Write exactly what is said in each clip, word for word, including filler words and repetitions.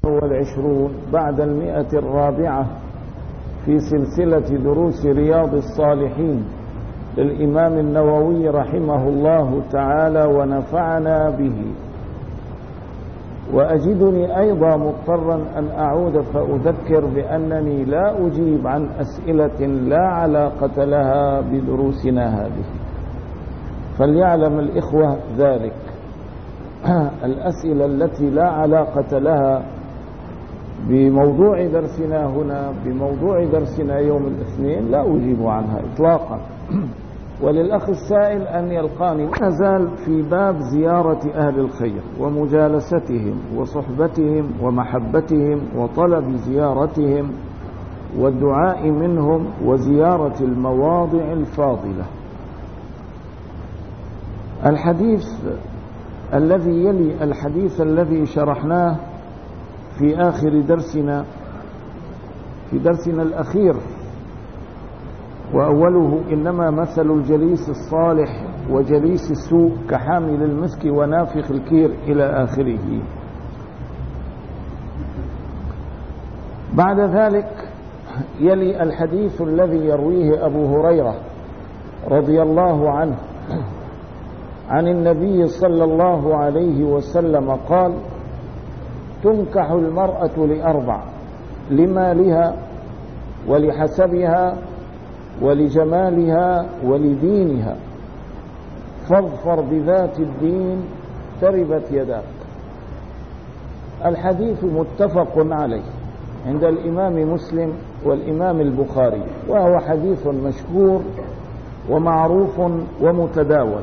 والعشرون بعد المئة الرابعة في سلسلة دروس رياض الصالحين للإمام النووي رحمه الله تعالى ونفعنا به. وأجدني أيضا مضطرا أن أعود فأذكر بأنني لا أجيب عن أسئلة لا علاقة لها بدروسنا هذه، فليعلم الإخوة ذلك. الأسئلة التي لا علاقة لها بموضوع درسنا هنا بموضوع درسنا يوم الاثنين لا أجيب عنها إطلاقا. وللأخ السائل أن يلقاني نزال في باب زيارة أهل الخير ومجالستهم وصحبتهم ومحبتهم وطلب زيارتهم والدعاء منهم وزيارة المواضع الفاضلة. الحديث الذي يلي الحديث الذي شرحناه في آخر درسنا في درسنا الأخير، وأوله إنما مثل الجليس الصالح وجليس السوء كحامل المسك ونافخ الكير إلى آخره. بعد ذلك يلي الحديث الذي يرويه أبو هريرة رضي الله عنه عن النبي صلى الله عليه وسلم قال: تنكح المرأة لأربع: لمالها ولحسبها ولجمالها ولدينها، فاظفر بذات الدين تربت يداك. الحديث متفق عليه عند الإمام مسلم والإمام البخاري، وهو حديث مشهور ومعروف ومتداول.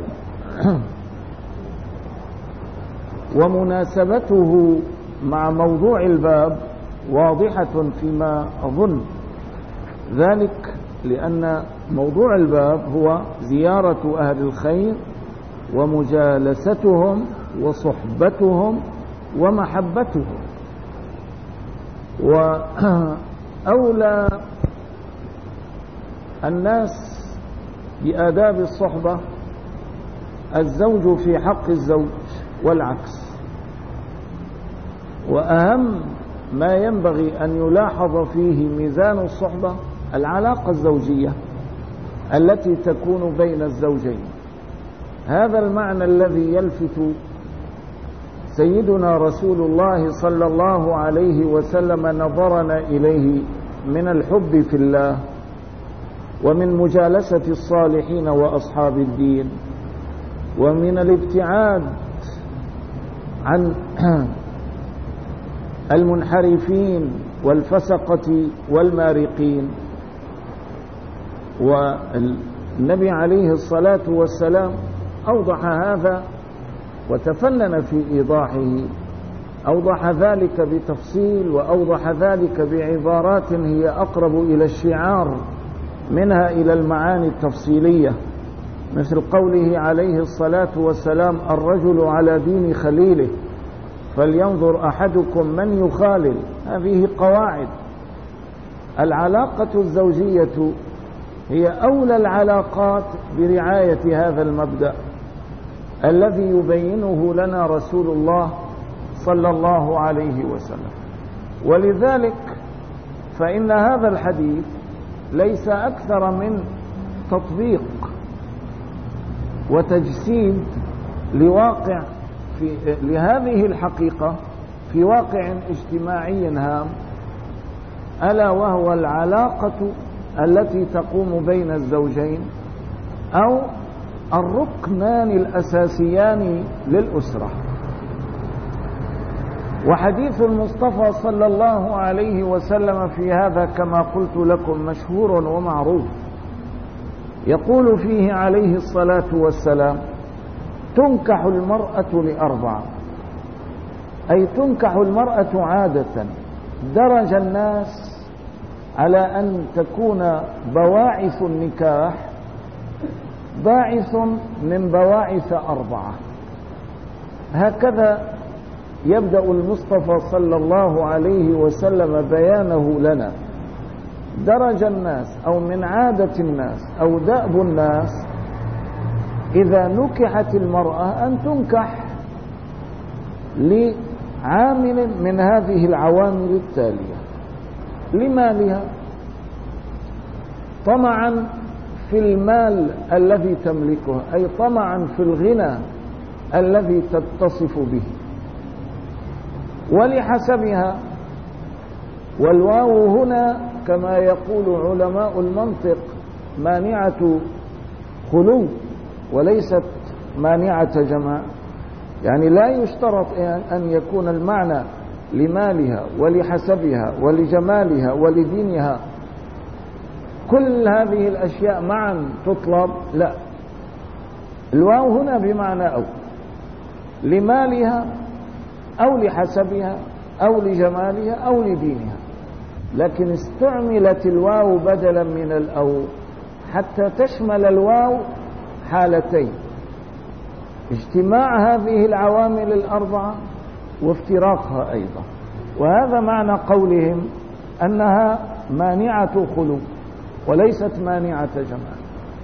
ومناسبته مع موضوع الباب واضحة فيما أظن، ذلك لأن موضوع الباب هو زيارة أهل الخير ومجالستهم وصحبتهم ومحبتهم. وأولى الناس بآداب الصحبة الزوج في حق الزوج والعكس. وأهم ما ينبغي أن يلاحظ فيه ميزان الصحبة العلاقة الزوجية التي تكون بين الزوجين. هذا المعنى الذي يلفت سيدنا رسول الله صلى الله عليه وسلم نظرنا إليه من الحب في الله ومن مجالسة الصالحين وأصحاب الدين ومن الابتعاد عن المنحرفين والفسقة والمارقين. والنبي عليه الصلاة والسلام أوضح هذا وتفنن في إيضاحه، أوضح ذلك بتفصيل وأوضح ذلك بعبارات هي أقرب إلى الشعار منها إلى المعاني التفصيلية، مثل قوله عليه الصلاة والسلام: الرجل على دين خليله فلينظر أحدكم من يخالل. هذه قواعد. العلاقة الزوجية هي أولى العلاقات برعاية هذا المبدأ الذي يبينه لنا رسول الله صلى الله عليه وسلم. ولذلك فإن هذا الحديث ليس أكثر من تطبيق وتجسيد لواقع في لهذه الحقيقة في واقع اجتماعي هام، ألا وهو العلاقة التي تقوم بين الزوجين أو الركنان الأساسيان للأسرة. وحديث المصطفى صلى الله عليه وسلم في هذا كما قلت لكم مشهور ومعروف، يقول فيه عليه الصلاة والسلام: تنكح المرأة لأربع، أي تنكح المرأة عادة. درج الناس على أن تكون بواعث النكاح باعث من بواعث أربعة. هكذا يبدأ المصطفى صلى الله عليه وسلم بيانه لنا. درج الناس أو من عادة الناس أو دأب الناس إذا نكحت المرأة أن تنكح عامل من هذه العوامل التالية لمالها: طمعا في المال الذي تملكه، أي طمعا في الغنى الذي تتصف به، ولحسبها. والواو هنا كما يقول علماء المنطق مانعة خلو وليست مانعة جماع، يعني لا يشترط أن يكون المعنى لمالها ولحسبها ولجمالها ولدينها كل هذه الأشياء معا تطلب، لا، الواو هنا بمعنى أو لمالها أو لحسبها أو لجمالها أو لدينها، لكن استعملت الواو بدلا من الأو حتى تشمل الواو حالتين: اجتماع هذه العوامل الأربعة وافتراقها أيضا. وهذا معنى قولهم أنها مانعة خلو وليست مانعة جمال.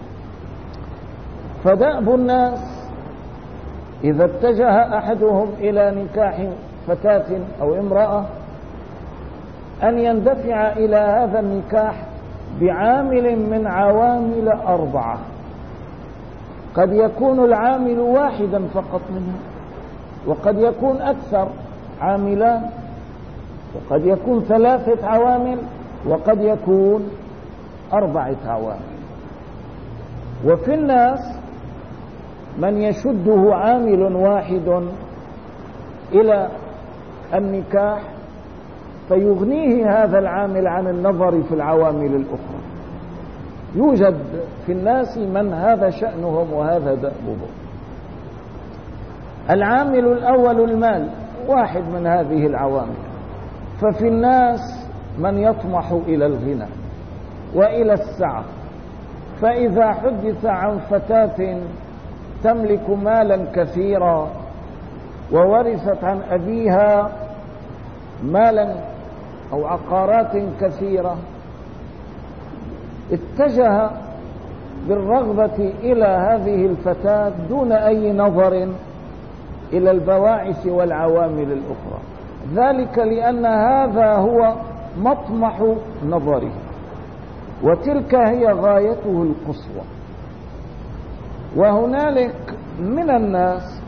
فدأب الناس إذا اتجه أحدهم إلى نكاح فتاة أو امرأة أن يندفع إلى هذا النكاح بعامل من عوامل أربعة، قد يكون العامل واحدا فقط منها، وقد يكون أكثر، عاملان، وقد يكون ثلاثة عوامل، وقد يكون أربعة عوامل. وفي الناس من يشده عامل واحد إلى النكاح فيغنيه هذا العامل عن النظر في العوامل الأخرى. يوجد في الناس من هذا شأنهم وهذا دأبهم. العامل الأول المال، واحد من هذه العوامل. ففي الناس من يطمح إلى الغنى وإلى السعة، فإذا حدث عن فتاة تملك مالا كثيرا وورثت عن أبيها مالا أو عقارات كثيرة، اتجه بالرغبة إلى هذه الفتاة دون أي نظر إلى البواعث والعوامل الأخرى، ذلك لأن هذا هو مطمح نظره وتلك هي غايته القصوى. وهنالك من الناس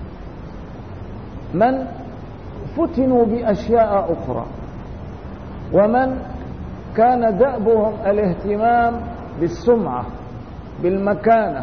من فتنوا بأشياء أخرى، ومن كان دأبهم الاهتمام بالسمعة، بالمكانة،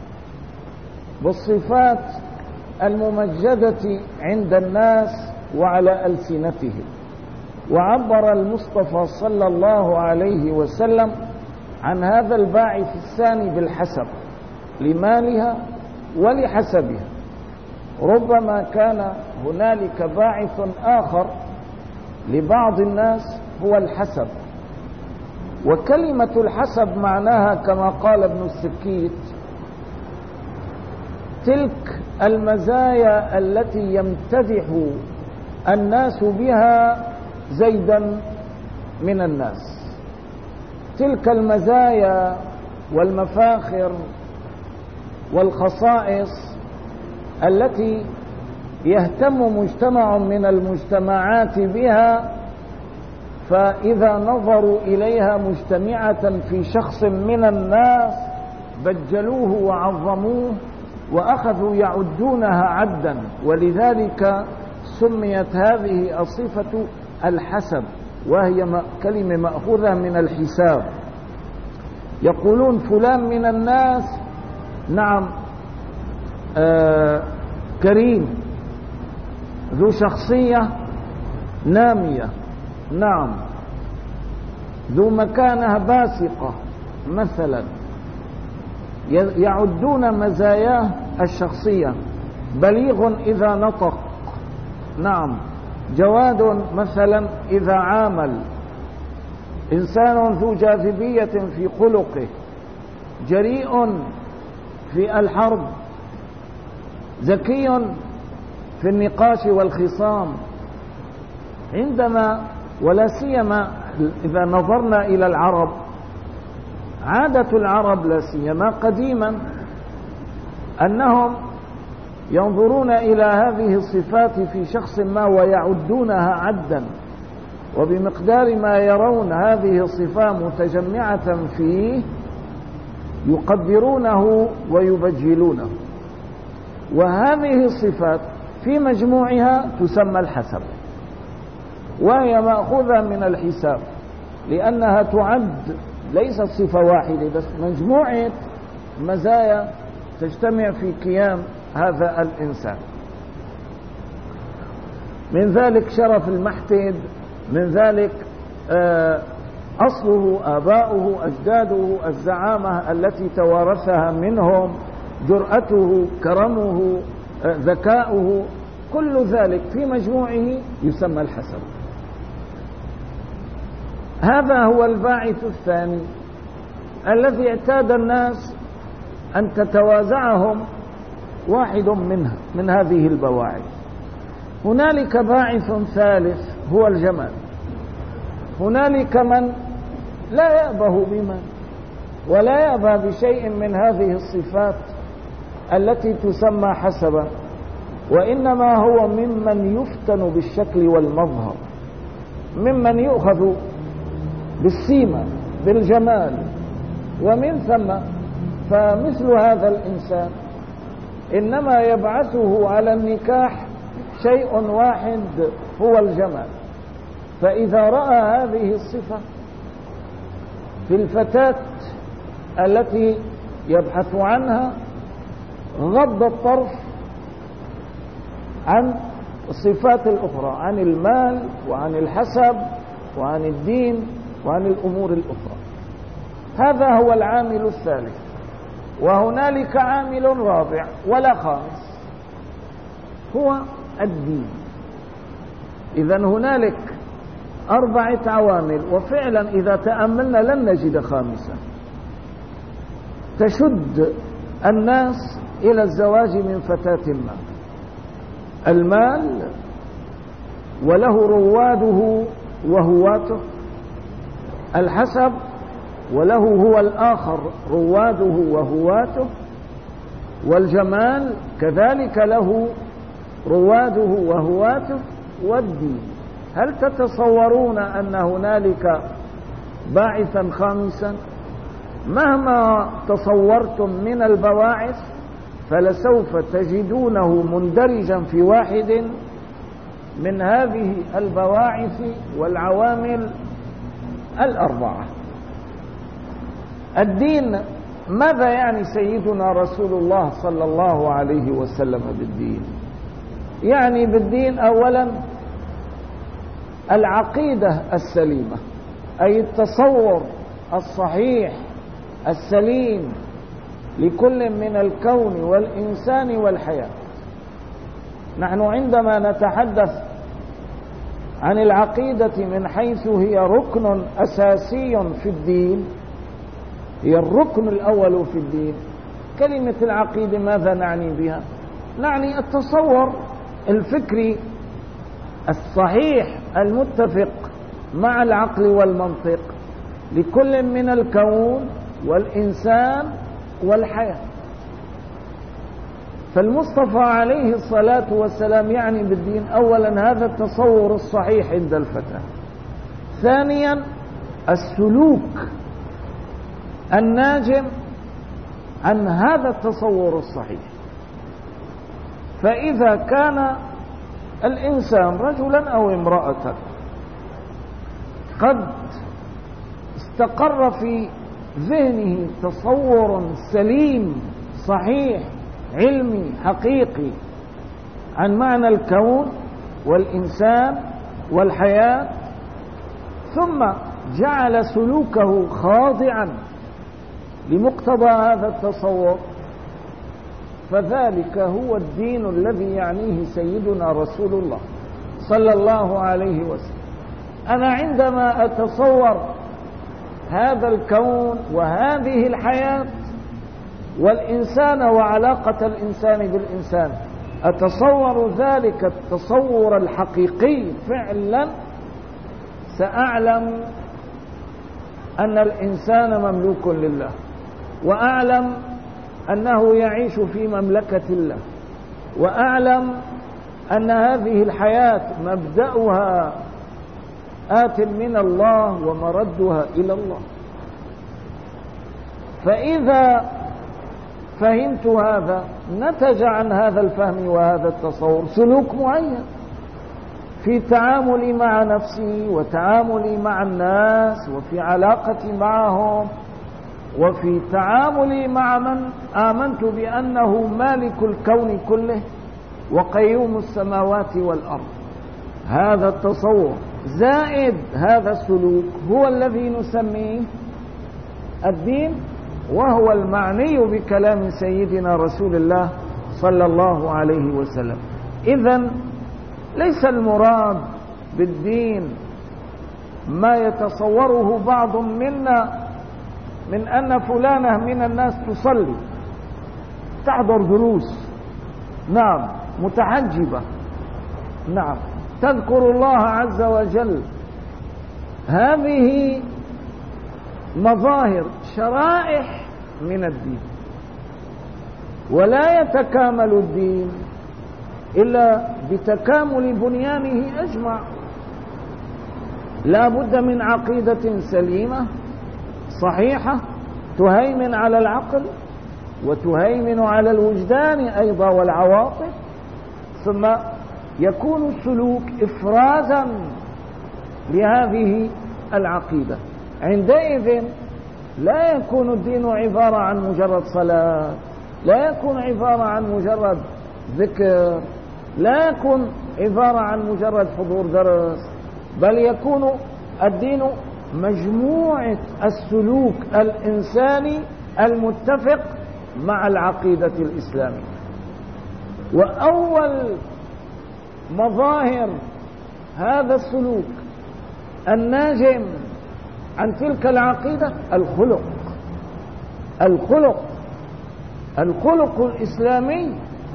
بالصفات الممجدة عند الناس وعلى ألسنتهم. وعبر المصطفى صلى الله عليه وسلم عن هذا الباعث الثاني بالحسب، لمالها ولحسبها. ربما كان هنالك باعث آخر لبعض الناس هو الحسب، وكلمة الحسب معناها كما قال ابن السكيت تلك المزايا التي يمتدح الناس بها زيدا من الناس، تلك المزايا والمفاخر والخصائص التي يهتم مجتمع من المجتمعات بها، فإذا نظروا إليها مجتمعة في شخص من الناس بجلوه وعظموه وأخذوا يعدونها عدا، ولذلك سميت هذه الصفة الحسب، وهي كلمة مأخوذة من الحساب. يقولون فلان من الناس نعم آه كريم، ذو شخصية نامية، نعم ذو مكانة باسقة مثلا، يعدون مزاياه الشخصية. بليغ إذا نطق، نعم، جواد مثلا إذا عامل، إنسان ذو جاذبية في خلقه، جريء في الحرب، ذكي في النقاش والخصام. عندما ولا سيما إذا نظرنا إلى العرب، عادة العرب لا سيما قديما أنهم ينظرون إلى هذه الصفات في شخص ما ويعدونها عدا، وبمقدار ما يرون هذه الصفة متجمعة فيه يقدرونه ويبجلونه. وهذه الصفات في مجموعها تسمى الحسب، وهي مأخوذة من الحساب، لأنها تعد ليست صفة واحدة بس مجموعة مزايا تجتمع في قيام هذا الإنسان. من ذلك شرف المحتد، من ذلك أصله آباؤه أجداده، الزعامة التي توارثها منهم، جرأته، كرمه، ذكاؤه، كل ذلك في مجموعه يسمى الحسب. هذا هو الباعث الثاني الذي اعتاد الناس أن تتوازعهم واحد منها من هذه البواعث. هنالك باعث ثالث هو الجمال. هنالك من لا يأبه بما ولا يأبه بشيء من هذه الصفات التي تسمى حسبا، وإنما هو ممن يفتن بالشكل والمظهر، ممن يؤخذ بالسيمة بالجمال. ومن ثم فمثل هذا الإنسان إنما يبعثه على النكاح شيء واحد هو الجمال. فإذا رأى هذه الصفة في الفتاة التي يبحث عنها غض الطرف عن الصفات الأخرى، عن المال وعن الحسب وعن الدين وعن الأمور الأخرى. هذا هو العامل الثالث. وهنالك عامل رابع ولا خامس هو الدين. إذن هنالك أربعة عوامل، وفعلا إذا تأملنا لن نجد خامسا تشد الناس إلى الزواج من فتاة ما. المال وله رواده وهواته، الحسب وله هو الآخر رواده وهواته، والجمال كذلك له رواده وهواته، والدين. هل تتصورون أن هنالك باعثا خامسا؟ مهما تصورتم من البواعث فلسوف تجدونه مندرجا في واحد من هذه البواعث والعوامل الأربعة. الدين، ماذا يعني سيدنا رسول الله صلى الله عليه وسلم بالدين؟ يعني بالدين أولا العقيدة السليمة، أي التصور الصحيح السليم لكل من الكون والإنسان والحياة. نحن عندما نتحدث عن العقيدة من حيث هي ركن أساسي في الدين، هي الركن الأول في الدين، كلمة العقيدة ماذا نعني بها؟ نعني التصور الفكري الصحيح المتفق مع العقل والمنطق لكل من الكون والإنسان والحياة. فالمصطفى عليه الصلاة والسلام يعني بالدين أولا هذا التصور الصحيح عند الفتى، ثانيا السلوك الناجم عن هذا التصور الصحيح. فإذا كان الإنسان رجلا أو امرأة قد استقر في ذهنه تصور سليم صحيح علمي حقيقي عن معنى الكون والإنسان والحياة، ثم جعل سلوكه خاضعا لمقتضى هذا التصور، فذلك هو الدين الذي يعنيه سيدنا رسول الله صلى الله عليه وسلم. أنا عندما أتصور هذا الكون وهذه الحياة والإنسان وعلاقة الإنسان بالإنسان، أتصور ذلك التصور الحقيقي فعلا، سأعلم أن الإنسان مملوك لله، وأعلم أنه يعيش في مملكة الله، وأعلم أن هذه الحياة مبدأها آت من الله ومردها إلى الله. فإذا فهمت هذا نتج عن هذا الفهم وهذا التصور سلوك معين في تعاملي مع نفسي وتعاملي مع الناس وفي علاقتي معهم وفي تعاملي مع من آمنت بأنه مالك الكون كله وقيوم السماوات والأرض. هذا التصور زائد هذا السلوك هو الذي نسميه الدين، وهو المعني بكلام سيدنا رسول الله صلى الله عليه وسلم. إذن ليس المراد بالدين ما يتصوره بعض منا من أن فلانة من الناس تصلي، تحضر دروس، نعم، متحجبة، نعم، تذكر الله عز وجل. هذه مظاهر شرائح من الدين، ولا يتكامل الدين إلا بتكامل بنيانه أجمع. لا بد من عقيدة سليمة صحيحة تهيمن على العقل وتهيمن على الوجدان أيضا والعواطف، ثم يكون السلوك إفرازا لهذه العقيدة. عندئذ لا يكون الدين عبارة عن مجرد صلاة، لا يكون عبارة عن مجرد ذكر، لا يكون عبارة عن مجرد حضور درس، بل يكون الدين مجموعة السلوك الإنساني المتفق مع العقيدة الإسلامية. وأول مظاهر هذا السلوك الناجم عن تلك العقيدة الخلق. الخلق الخلق الإسلامي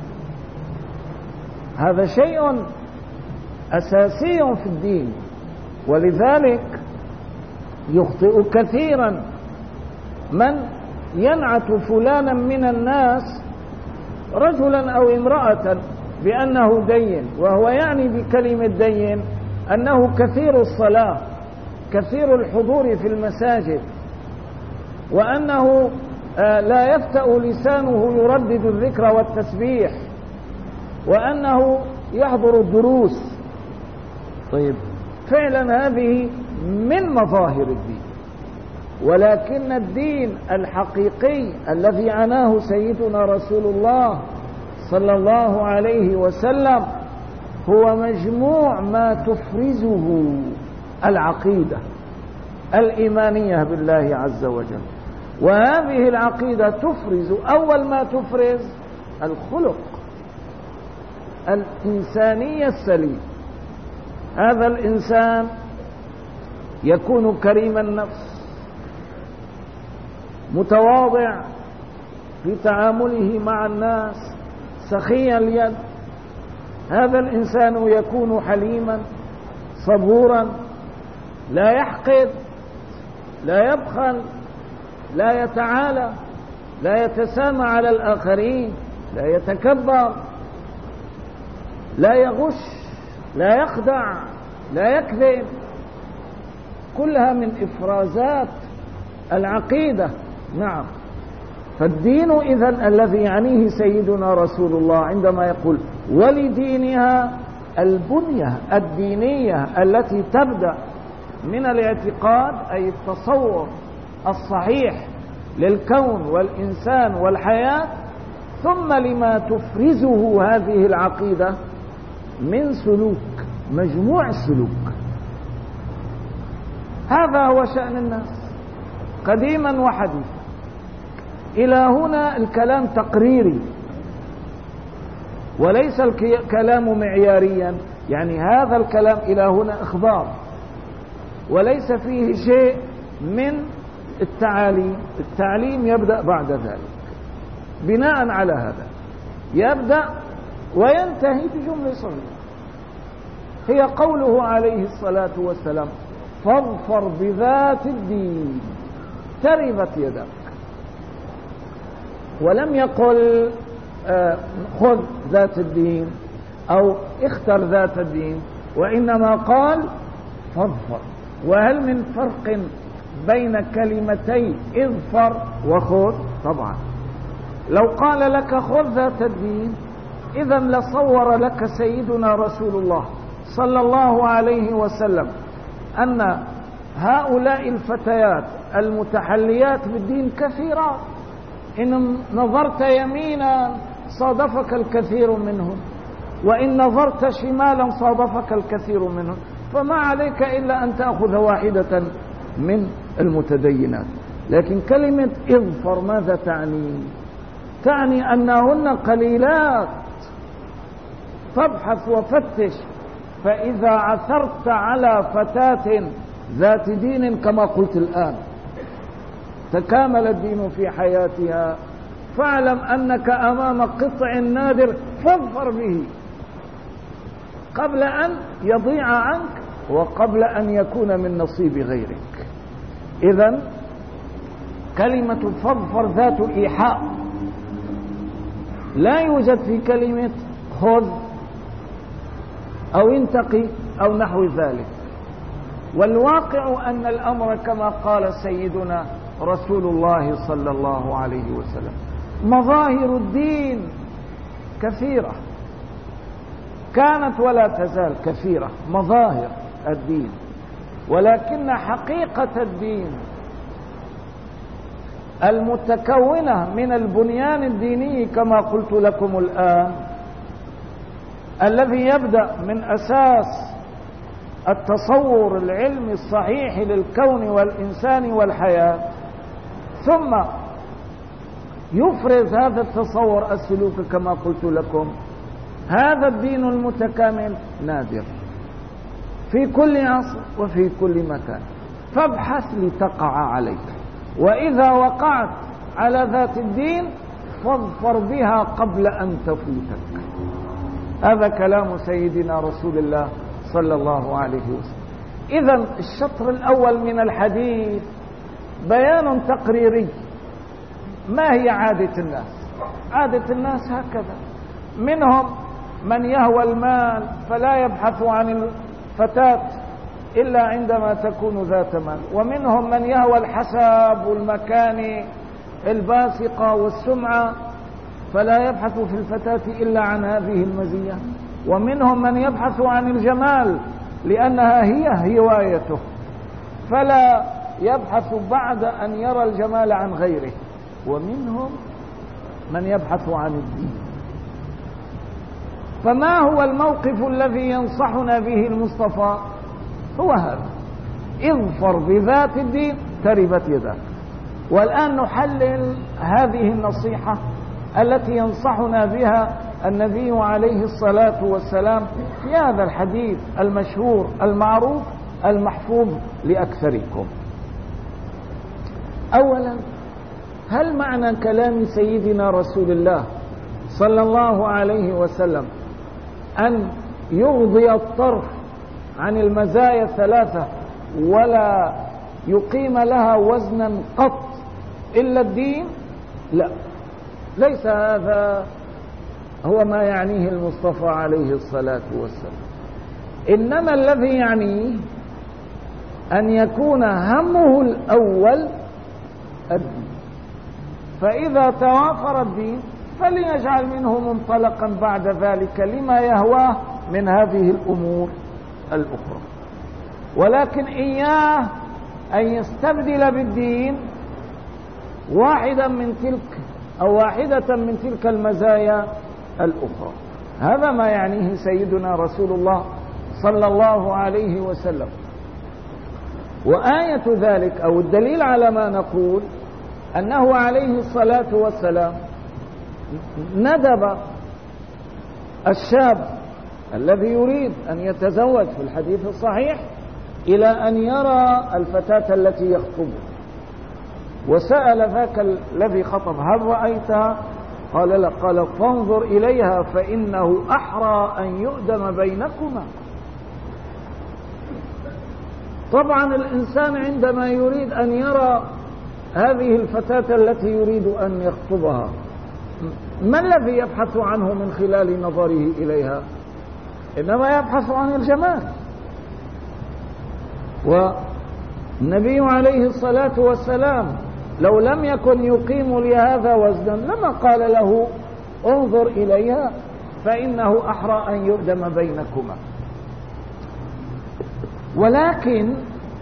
هذا شيء أساسي في الدين، ولذلك يخطئ كثيرا من ينعت فلانا من الناس رجلا أو امرأة بأنه دين، وهو يعني بكلمة دين أنه كثير الصلاة، كثير الحضور في المساجد، وأنه لا يفتأ لسانه يردد الذكر والتسبيح، وأنه يحضر الدروس. طيب، فعلا هذه من مظاهر الدين، ولكن الدين الحقيقي الذي عناه سيدنا رسول الله صلى الله عليه وسلم هو مجموع ما تفرزه العقيدة الإيمانية بالله عز وجل. وهذه العقيدة تفرز، أول ما تفرز الخلق الإنساني السليم. هذا الإنسان يكون كريم النفس، متواضع في تعامله مع الناس، سخي اليد. هذا الإنسان يكون حليما صبورا، لا يحقد، لا يبخل، لا يتعالى، لا يتسامى على الآخرين، لا يتكبر، لا يغش، لا يخدع، لا يكذب. كلها من إفرازات العقيدة. نعم. فالدين إذن الذي يعنيه سيدنا رسول الله عندما يقول ولدينها البنية الدينية التي تبدأ من الاعتقاد، أي التصور الصحيح للكون والإنسان والحياة، ثم لما تفرزه هذه العقيدة من سلوك، مجموع السلوك. هذا هو شأن الناس قديما وحديثا. إلى هنا الكلام تقريري وليس الكلام معياريا، يعني هذا الكلام إلى هنا إخبار وليس فيه شيء من التعاليم. التعليم يبدأ بعد ذلك. بناء على هذا يبدأ وينتهي بجملة صغيرة، هي قوله عليه الصلاة والسلام فاظفر بذات الدين تربت يدك. ولم يقل خذ ذات الدين أو اختر ذات الدين، وإنما قال فاظفر. وهل من فرق بين كلمتي اظفر وخذ؟ طبعا. لو قال لك خذ ذات الدين إذا لصور لك سيدنا رسول الله صلى الله عليه وسلم أن هؤلاء الفتيات المتحليات بالدين كثيرات، إن نظرت يمينا صادفك الكثير منهم، وإن نظرت شمالا صادفك الكثير منهم، فما عليك إلا أن تأخذ واحدة من المتدينات. لكن كلمة اظفر ماذا تعني؟ تعني أنهن قليلات، فابحث وفتش، فإذا عثرت على فتاة ذات دين كما قلت الآن تكامل الدين في حياتها، فاعلم أنك أمام قطع نادر فاظفر به قبل أن يضيع عنك وقبل أن يكون من نصيب غيرك. إذن كلمة فاظفر ذات إيحاء، لا يوجد في كلمة خذ أو انتقي أو نحو ذلك. والواقع أن الأمر كما قال سيدنا رسول الله صلى الله عليه وسلم مظاهر الدين كثيرة، كانت ولا تزال كثيرة مظاهر الدين، ولكن حقيقة الدين المتكونة من البنيان الديني كما قلت لكم الآن، الذي يبدأ من أساس التصور العلمي الصحيح للكون والإنسان والحياة، ثم يفرز هذا التصور السلوكي كما قلت لكم. هذا الدين المتكامل نادر في كل عصر وفي كل مكان، فابحث لتقع عليك، وإذا وقعت على ذات الدين فاظفر بها قبل أن تفوتك. هذا كلام سيدنا رسول الله صلى الله عليه وسلم. إذن الشطر الأول من الحديث بيان تقريري. ما هي عادة الناس؟ عادة الناس هكذا، منهم من يهوى المال فلا يبحث عن الفتاة إلا عندما تكون ذات مال، ومنهم من يهوى الحسب والمكان الباسقة والسمعة فلا يبحث في الفتاة إلا عن هذه المزية، ومنهم من يبحث عن الجمال لأنها هي هوايته فلا يبحث بعد أن يرى الجمال عن غيره، ومنهم من يبحث عن الدين. فما هو الموقف الذي ينصحنا به المصطفى؟ هو هذا: اظفر بذات الدين تربت يداك. والآن نحلل هذه النصيحة التي ينصحنا بها النبي عليه الصلاة والسلام في هذا الحديث المشهور المعروف المحفوظ لأكثركم. أولا، هل معنى كلام سيدنا رسول الله صلى الله عليه وسلم أن يغضي الطرف عن المزايا الثلاثة ولا يقيم لها وزنا قط إلا الدين؟ لا، ليس هذا هو ما يعنيه المصطفى عليه الصلاة والسلام. إنما الذي يعنيه أن يكون همه الأول الدين، فإذا توافر الدين فليجعل منه منطلقا بعد ذلك لما يهواه من هذه الأمور الأخرى، ولكن إياه أن يستبدل بالدين واحدا من تلك أو واحدة من تلك المزايا الأخرى. هذا ما يعنيه سيدنا رسول الله صلى الله عليه وسلم. وآية ذلك أو الدليل على ما نقول أنه عليه الصلاة والسلام ندب الشاب الذي يريد أن يتزوج في الحديث الصحيح إلى أن يرى الفتاة التي يخطبها، وسأل ذاك الذي خطب: هل رأيتها؟ قال لا. قال: فانظر إليها فإنه أحرى أن يؤدم بينكما. طبعا الإنسان عندما يريد أن يرى هذه الفتاة التي يريد أن يخطبها ما الذي يبحث عنه من خلال نظره إليها؟ إنما يبحث عن الجمال. والنبي عليه الصلاة والسلام لو لم يكن يقيم لهذا وزنا لما قال له انظر إليها فإنه أحرى أن يؤدم بينكما. ولكن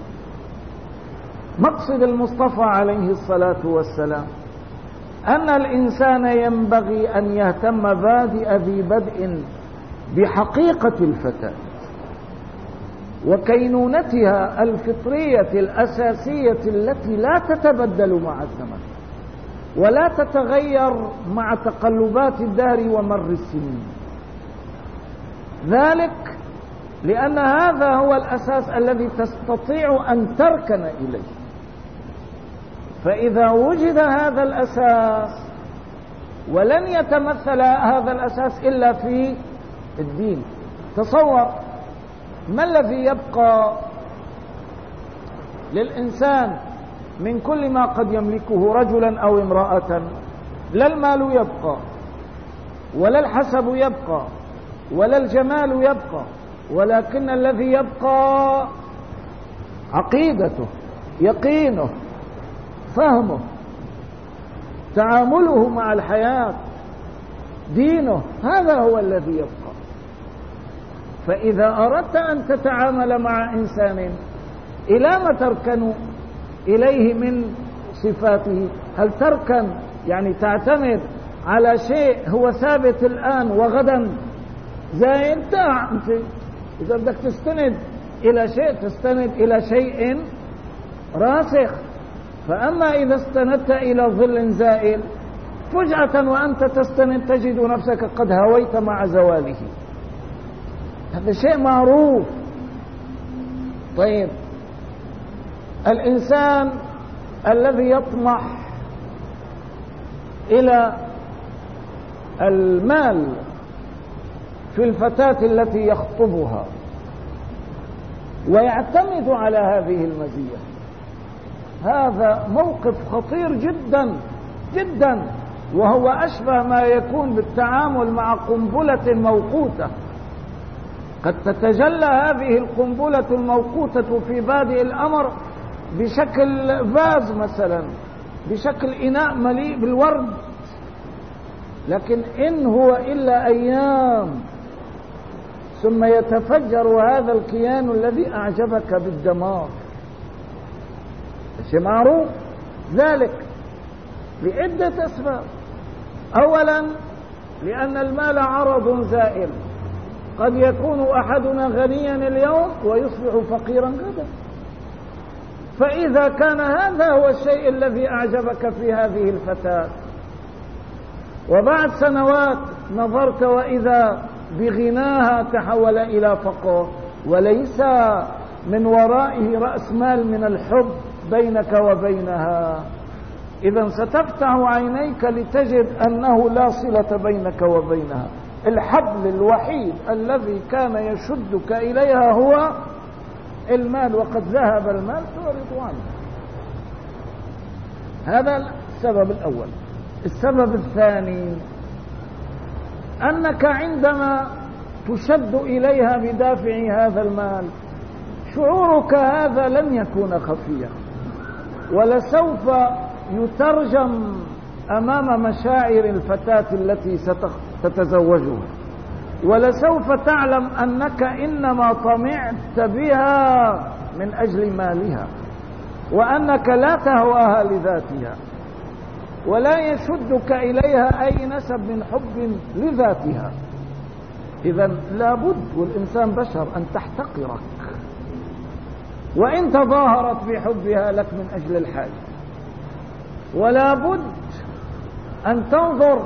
مقصد المصطفى عليه الصلاة والسلام أن الإنسان ينبغي أن يهتم بادئ ذي بدء بحقيقة الفتاة وكينونتها الفطرية الأساسية التي لا تتبدل مع الزمن ولا تتغير مع تقلبات الدهر ومر السنين. ذلك لأن هذا هو الأساس الذي تستطيع أن تركن إليه. فإذا وجد هذا الأساس، ولن يتمثل هذا الأساس إلا في الدين. تصور ما الذي يبقى للإنسان من كل ما قد يملكه رجلا أو امرأة؟ لا المال يبقى، ولا الحسب يبقى، ولا الجمال يبقى، ولكن الذي يبقى عقيدته، يقينه، فهمه، تعامله مع الحياة، دينه. هذا هو الذي يبقى. فإذا أردت أن تتعامل مع إنسان إلى ما تركن إليه من صفاته؟ هل تركن يعني تعتمد على شيء هو ثابت الآن وغدا زائل؟ أنت إذا بدك تستند إلى شيء تستند إلى شيء راسخ. فأما إذا استندت إلى ظل زائل فجأة وأنت تستند تجد نفسك قد هويت مع زواله. هذا شيء معروف. طيب الإنسان الذي يطمح إلى المال في الفتاة التي يخطبها ويعتمد على هذه المزية، هذا موقف خطير جدا جدا، وهو أشبه ما يكون بالتعامل مع قنبلة موقوتة. قد تتجلى هذه القنبلة الموقوتة في بادئ الأمر بشكل فاز مثلا، بشكل إناء مليء بالورد، لكن إن هو إلا أيام ثم يتفجر هذا الكيان الذي أعجبك بالدمار. شيء معروف ذلك لعدة أسباب. أولا لأن المال عرض زائل، قد يكون أحدنا غنيا اليوم ويصبح فقيرا غدا. فإذا كان هذا هو الشيء الذي أعجبك في هذه الفتاة وبعد سنوات نظرت وإذا بغناها تحول إلى فقر وليس من ورائه رأس مال من الحب بينك وبينها، إذا ستفتح عينيك لتجد أنه لا صلة بينك وبينها. الحبل الوحيد الذي كان يشدك إليها هو المال، وقد ذهب المال تعرض عنه. هذا السبب الأول. السبب الثاني أنك عندما تشد إليها بدافع هذا المال شعورك هذا لن يكون خفيا، ولسوف يترجم أمام مشاعر الفتاة التي ستتزوجها، ولسوف تعلم أنك إنما طمعت بها من أجل مالها، وأنك لا تهواها لذاتها، ولا يشدك إليها أي نسب من حب لذاتها. إذن لابد والإنسان بشر أن تحتقرك وإن تظاهرت بحبها لك من أجل الحاجة، ولا بد أن تنظر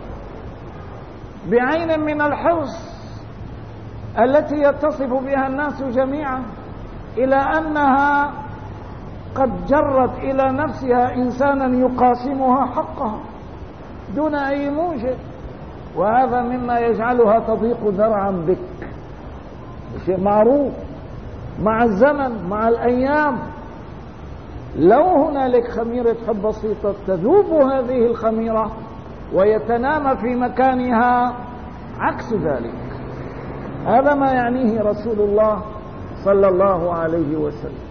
بعين من الحرص التي يتصف بها الناس جميعا إلى أنها قد جرت إلى نفسها إنسانا يقاسمها حقها دون أي موجب، وهذا مما يجعلها تضيق ذرعا بك. شيء معروف. مع الزمن مع الأيام لو هنالك خميرة حب بسيطة تذوب هذه الخميرة ويتنامى في مكانها عكس ذلك. هذا ما يعنيه رسول الله صلى الله عليه وسلم.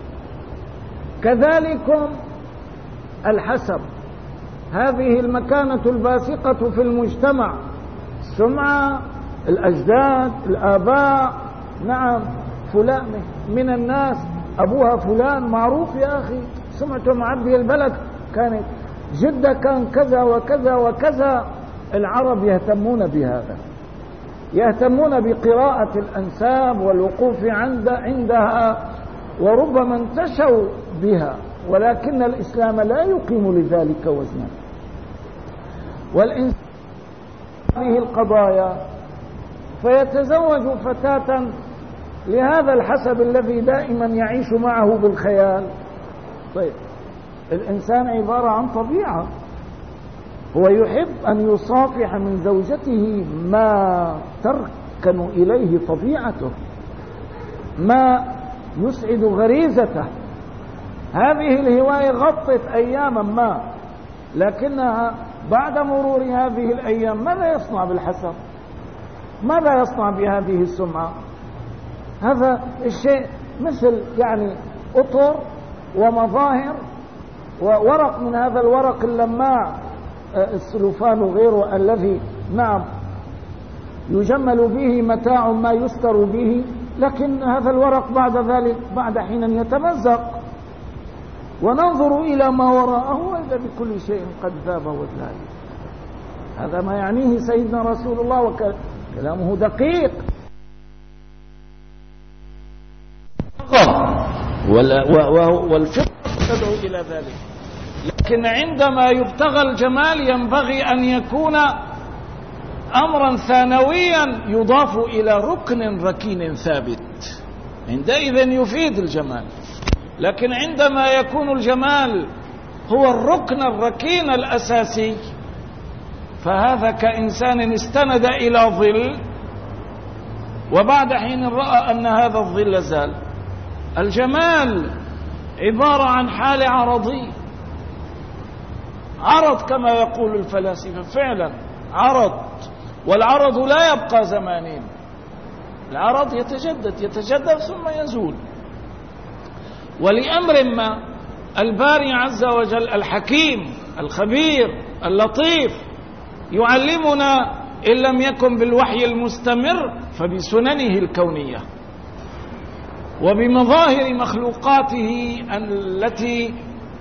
كذلك الحسب، هذه المكانة الباسقة في المجتمع، السمعة، الأجداد، الآباء، نعم فلان من الناس أبوها فلان معروف يا أخي، سمعته معبي البلد، كانت جدة كان كذا وكذا وكذا. العرب يهتمون بهذا، يهتمون بقراءة الأنساب والوقوف عند عندها، وربما انتشوا بها، ولكن الإسلام لا يقيم لذلك وزنا. والإنسان هذه القضايا فيتزوج فتاة لهذا الحسب الذي دائما يعيش معه بالخيال. طيب الإنسان عبارة عن طبيعة، هو يحب أن يصافح من زوجته ما تركن إليه طبيعته، ما يسعد غريزته. هذه الهواية غطت أياما ما، لكنها بعد مرور هذه الأيام ماذا يصنع بالحسب؟ ماذا يصنع بهذه السمعة؟ هذا الشيء مثل يعني أطر ومظاهر وورق من هذا الورق اللماع، السلوفان وغيره الذي نعم يجمل به متاع ما يستر به، لكن هذا الورق بعد ذلك بعد حين يتمزق، وننظر إلى ما وراءه وإذا بكل شيء قد ذاب وزال. هذا ما يعنيه سيدنا رسول الله، وكلامه دقيق. والفقه تدعو إلى ذلك، لكن عندما يبتغى الجمال ينبغي أن يكون أمرا ثانويا يضاف إلى ركن ركين ثابت، عندئذ يفيد الجمال. لكن عندما يكون الجمال هو الركن الركين الأساسي، فهذا كإنسان استند إلى ظل وبعد حين رأى أن هذا الظل زال. الجمال عبارة عن حال عرضي، عرض كما يقول الفلاسفة، فعلا عرض، والعرض لا يبقى زمانين، العرض يتجدد يتجدد ثم يزول. ولأمر ما الباري عز وجل الحكيم الخبير اللطيف يعلمنا إن لم يكن بالوحي المستمر فبسننه الكونية وبمظاهر مخلوقاته التي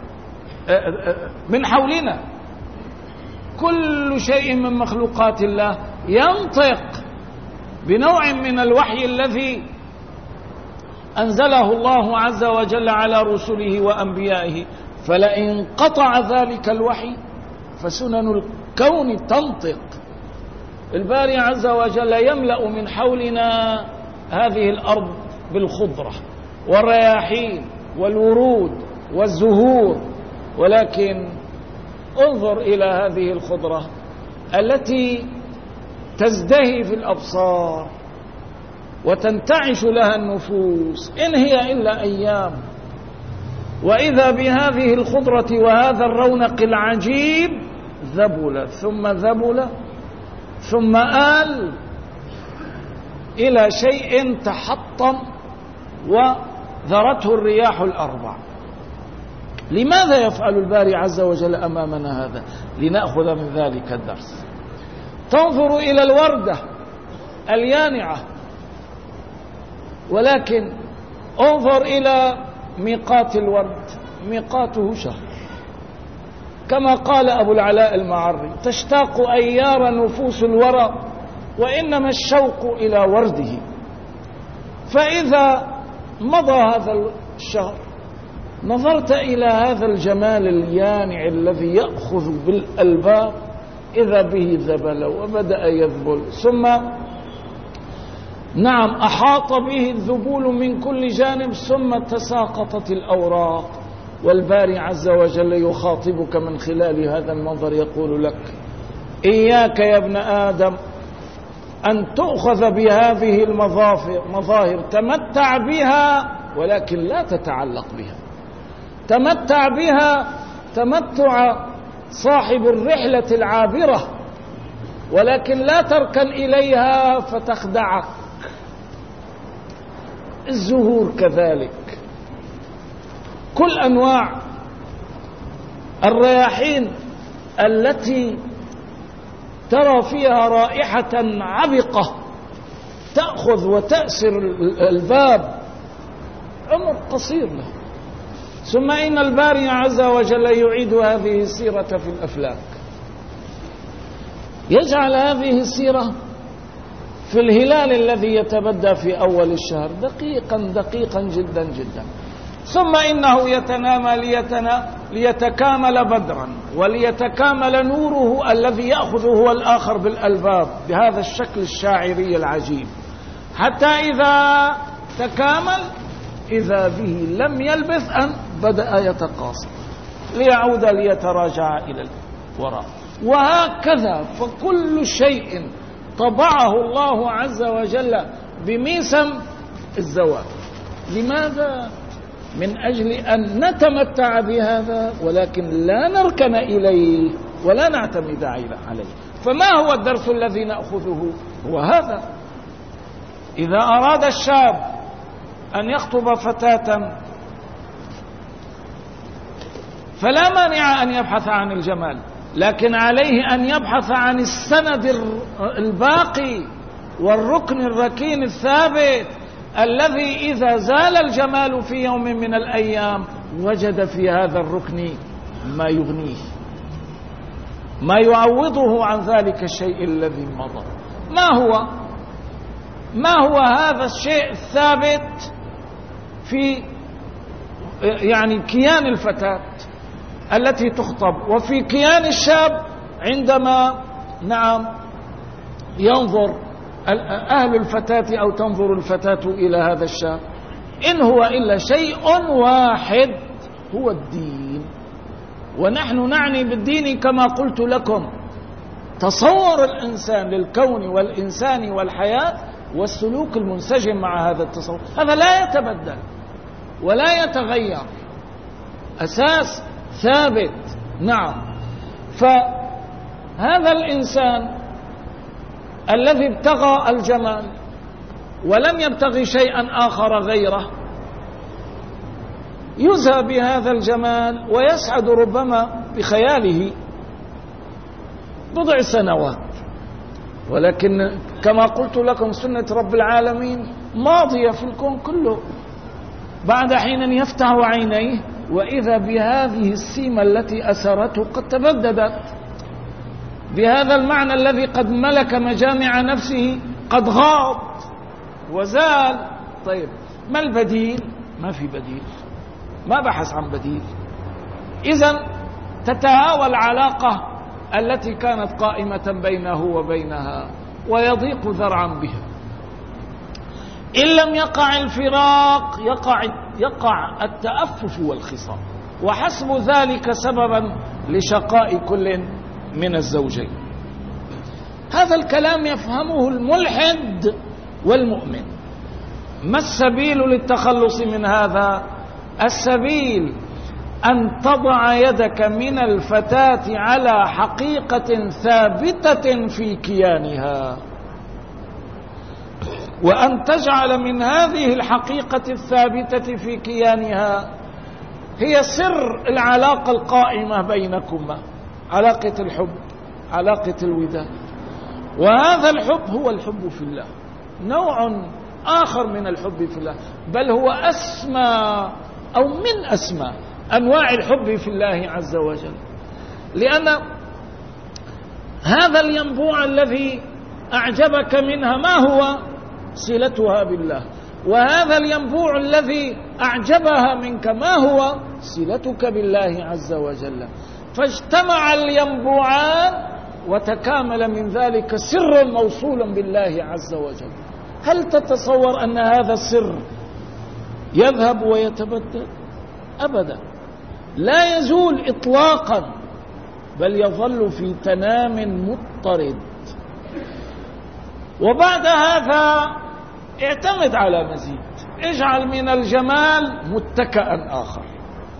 من حولنا. كل شيء من مخلوقات الله ينطق بنوع من الوحي الذي أنزله الله عز وجل على رسله وأنبيائه، فلئن قطع ذلك الوحي فسنن الكون تنطق. الباري عز وجل يملأ من حولنا هذه الأرض بالخضرة والرياحين والورود والزهور، ولكن انظر إلى هذه الخضرة التي تزدهي في الأبصار وتنتعش لها النفوس، إن هي إلا أيام، وإذا بهذه الخضرة وهذا الرونق العجيب ذبل ثم ذبل ثم آل إلى شيء تحطم وذرته الرياح الأربع. لماذا يفعل الباري عز وجل أمامنا هذا؟ لنأخذ من ذلك الدرس. تنظر إلى الوردة اليانعة، ولكن انظر إلى ميقات الورد، ميقاته شهر، كما قال أبو العلاء المعري: تشتاق أيار نفوس الورى وإنما الشوق إلى ورده. فإذا مضى هذا الشهر نظرت إلى هذا الجمال اليانع الذي يأخذ بالألباب، إذا به ذبل وبدأ يذبل، ثم نعم أحاط به الذبول من كل جانب، ثم تساقطت الأوراق. والباري عز وجل يخاطبك من خلال هذا المنظر، يقول لك: إياك يا ابن آدم أن تؤخذ بهذه المظاهر، تمتع بها ولكن لا تتعلق بها، تمتع بها تمتع صاحب الرحلة العابرة ولكن لا تركن إليها فتخدعك. الزهور كذلك، كل أنواع الرياحين التي ترى فيها رائحة عبقة تأخذ وتأسر الباب، عمر قصير له. ثم إن الباري عز وجل يعيد هذه السيرة في الأفلاك، يجعل هذه السيرة في الهلال الذي يتبدى في أول الشهر دقيقا دقيقا جدا جدا، ثم إنه يتنامى ليتنا ليتكامل بدرا وليتكامل نوره الذي يأخذ هو الآخر بالألباب بهذا الشكل الشاعري العجيب، حتى إذا تكامل إذا به لم يلبث أن بدأ يتقاصر ليعود ليتراجع إلى الوراء. وهكذا فكل شيء طبعه الله عز وجل بميسم الزواج. لماذا؟ من أجل أن نتمتع بهذا ولكن لا نركن إليه ولا نعتمد عليه. فما هو الدرس الذي نأخذه؟ هو هذا: إذا أراد الشاب أن يخطب فتاة فلا مانع أن يبحث عن الجمال، لكن عليه أن يبحث عن السند الباقي والركن الركين الثابت الذي إذا زال الجمال في يوم من الأيام وجد في هذا الركن ما يغنيه، ما يعوضه عن ذلك الشيء الذي مضى. ما هو ما هو هذا الشيء الثابت في يعني كيان الفتاة التي تخطب وفي كيان الشاب عندما نعم ينظر أهل الفتاة أو تنظر الفتاة إلى هذا الشاب؟ إن هو إلا شيء واحد، هو الدين. ونحن نعني بالدين كما قلت لكم تصور الإنسان للكون والإنسان والحياة والسلوك المنسجم مع هذا التصور، هذا لا يتبدل ولا يتغير، أساس ثابت. نعم. فهذا الإنسان الذي ابتغى الجمال ولم يبتغي شيئا آخر غيره يزهى بهذا الجمال ويسعد ربما بخياله بضع سنوات، ولكن كما قلت لكم سنة رب العالمين ماضية في الكون كله. بعد حين يفتح عينيه وإذا بهذه السيمة التي أسرته قد تبددت، بهذا المعنى الذي قد ملك مجامع نفسه قد غاب وزال. طيب ما البديل؟ ما في بديل، ما بحث عن بديل. إذن تتهاوى العلاقة التي كانت قائمة بينه وبينها ويضيق ذرعا بها. إن لم يقع الفراق يقع, يقع التأفف والخصام، وحسب ذلك سببا لشقاء كل من الزوجين. هذا الكلام يفهمه الملحد والمؤمن. ما السبيل للتخلص من هذا؟ السبيل أن تضع يدك من الفتاة على حقيقة ثابتة في كيانها، وأن تجعل من هذه الحقيقة الثابتة في كيانها هي سر العلاقة القائمة بينكما، علاقة الحب، علاقة الوداد. وهذا الحب هو الحب في الله، نوع آخر من الحب في الله، بل هو أسمى أو من أسمى أنواع الحب في الله عز وجل. لأن هذا الينبوع الذي أعجبك منها ما هو؟ صلتها بالله. وهذا الينبوع الذي أعجبها منك ما هو؟ صلتك بالله عز وجل. فاجتمع الينبوعان وتكامل من ذلك سر موصول بالله عز وجل. هل تتصور أن هذا السر يذهب ويتبدل؟ أبدا، لا يزول إطلاقا، بل يظل في تنام مضطرد. وبعد هذا اعتمد على مزيد، اجعل من الجمال متكئا آخر،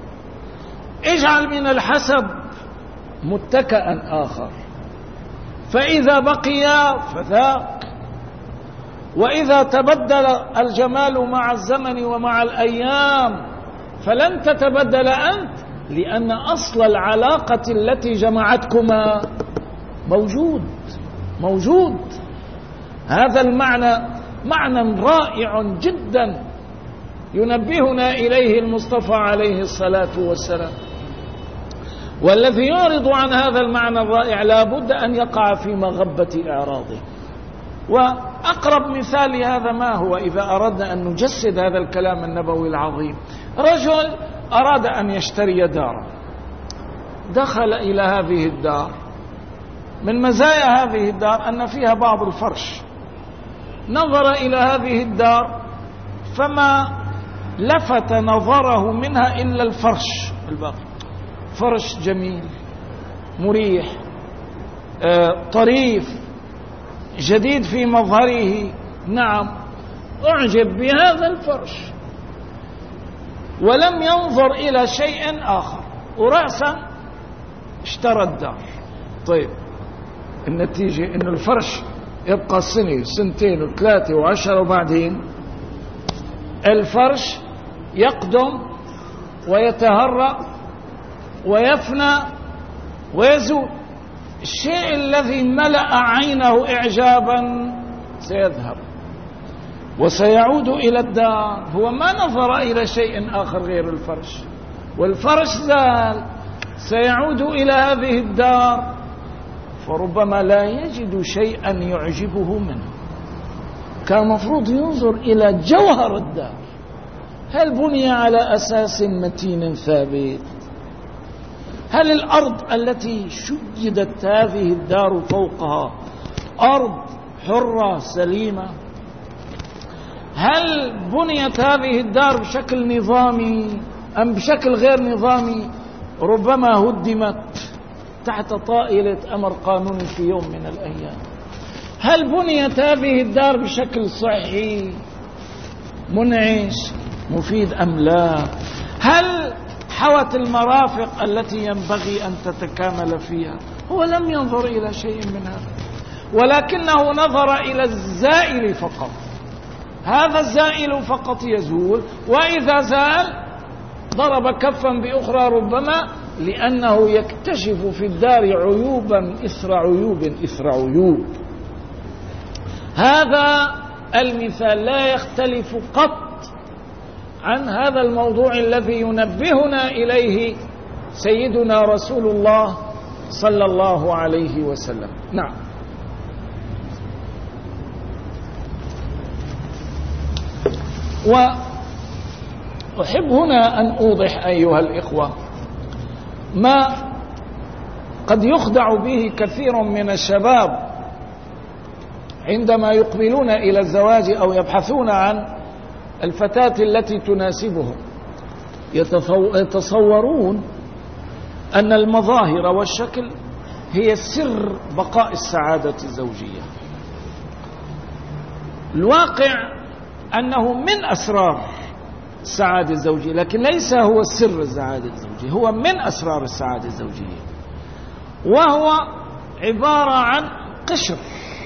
اجعل من الحسب متكئا آخر، فإذا بقي فذاك. وإذا تبدل الجمال مع الزمن ومع الأيام فلن تتبدل أنت، لأن أصل العلاقة التي جمعتكما موجود موجود. هذا المعنى معنى رائع جدا ينبهنا إليه المصطفى عليه الصلاة والسلام، والذي يعرض عن هذا المعنى الرائع لا بد أن يقع في مغبة إعراضه. وأقرب مثال لهذا ما هو؟ إذا أردنا أن نجسد هذا الكلام النبوي العظيم، رجل أراد أن يشتري دارا، دخل إلى هذه الدار، من مزايا هذه الدار أن فيها بعض الفرش، نظر إلى هذه الدار فما لفت نظره منها إلا الفرش الباقي، فرش جميل مريح آه، طريف جديد في مظهره، نعم أعجب بهذا الفرش ولم ينظر إلى شيء آخر، ورأسا اشترى الدار. طيب النتيجة إنه الفرش يبقى سنة سنتين وثلاثة وعشرة، وبعدين الفرش يقدم ويتهرأ ويفنى ويزول. الشيء الذي ملأ عينه إعجابا سيذهب وسيعود إلى الدار، هو ما نظر إلى شيء آخر غير الفرش، والفرش زال، سيعود إلى هذه الدار فربما لا يجد شيئا يعجبه منه. كان مفروض ينظر إلى جوهر الدار، هل بني على أساس متين ثابت؟ هل الأرض التي شيدت هذه الدار فوقها أرض حرة سليمة؟ هل بنيت هذه الدار بشكل نظامي أم بشكل غير نظامي؟ ربما هدمت تحت طائلة أمر قانوني في يوم من الأيام. هل بنيت هذه الدار بشكل صحي منعش مفيد أم لا؟ هل حوت المرافق التي ينبغي أن تتكامل فيها؟ هو لم ينظر إلى شيء من هذا، ولكنه نظر إلى الزائل فقط. هذا الزائل فقط يزول، وإذا زال ضرب كفا بأخرى، ربما لأنه يكتشف في الدار عيوبا إثر عيوب إثر عيوب. هذا المثال لا يختلف قط عن هذا الموضوع الذي ينبهنا إليه سيدنا رسول الله صلى الله عليه وسلم. نعم. وأحب هنا أن أوضح أيها الإخوة ما قد يخدع به كثير من الشباب عندما يقبلون إلى الزواج أو يبحثون عن الفتاة التي تناسبهم. يتصورون أن المظاهر والشكل هي سر بقاء السعادة الزوجية. الواقع أنه من أسرار السعادة الزوجية، لكن ليس هو سر السعادة الزوجية، هو من أسرار السعادة الزوجية، وهو عبارة عن قشر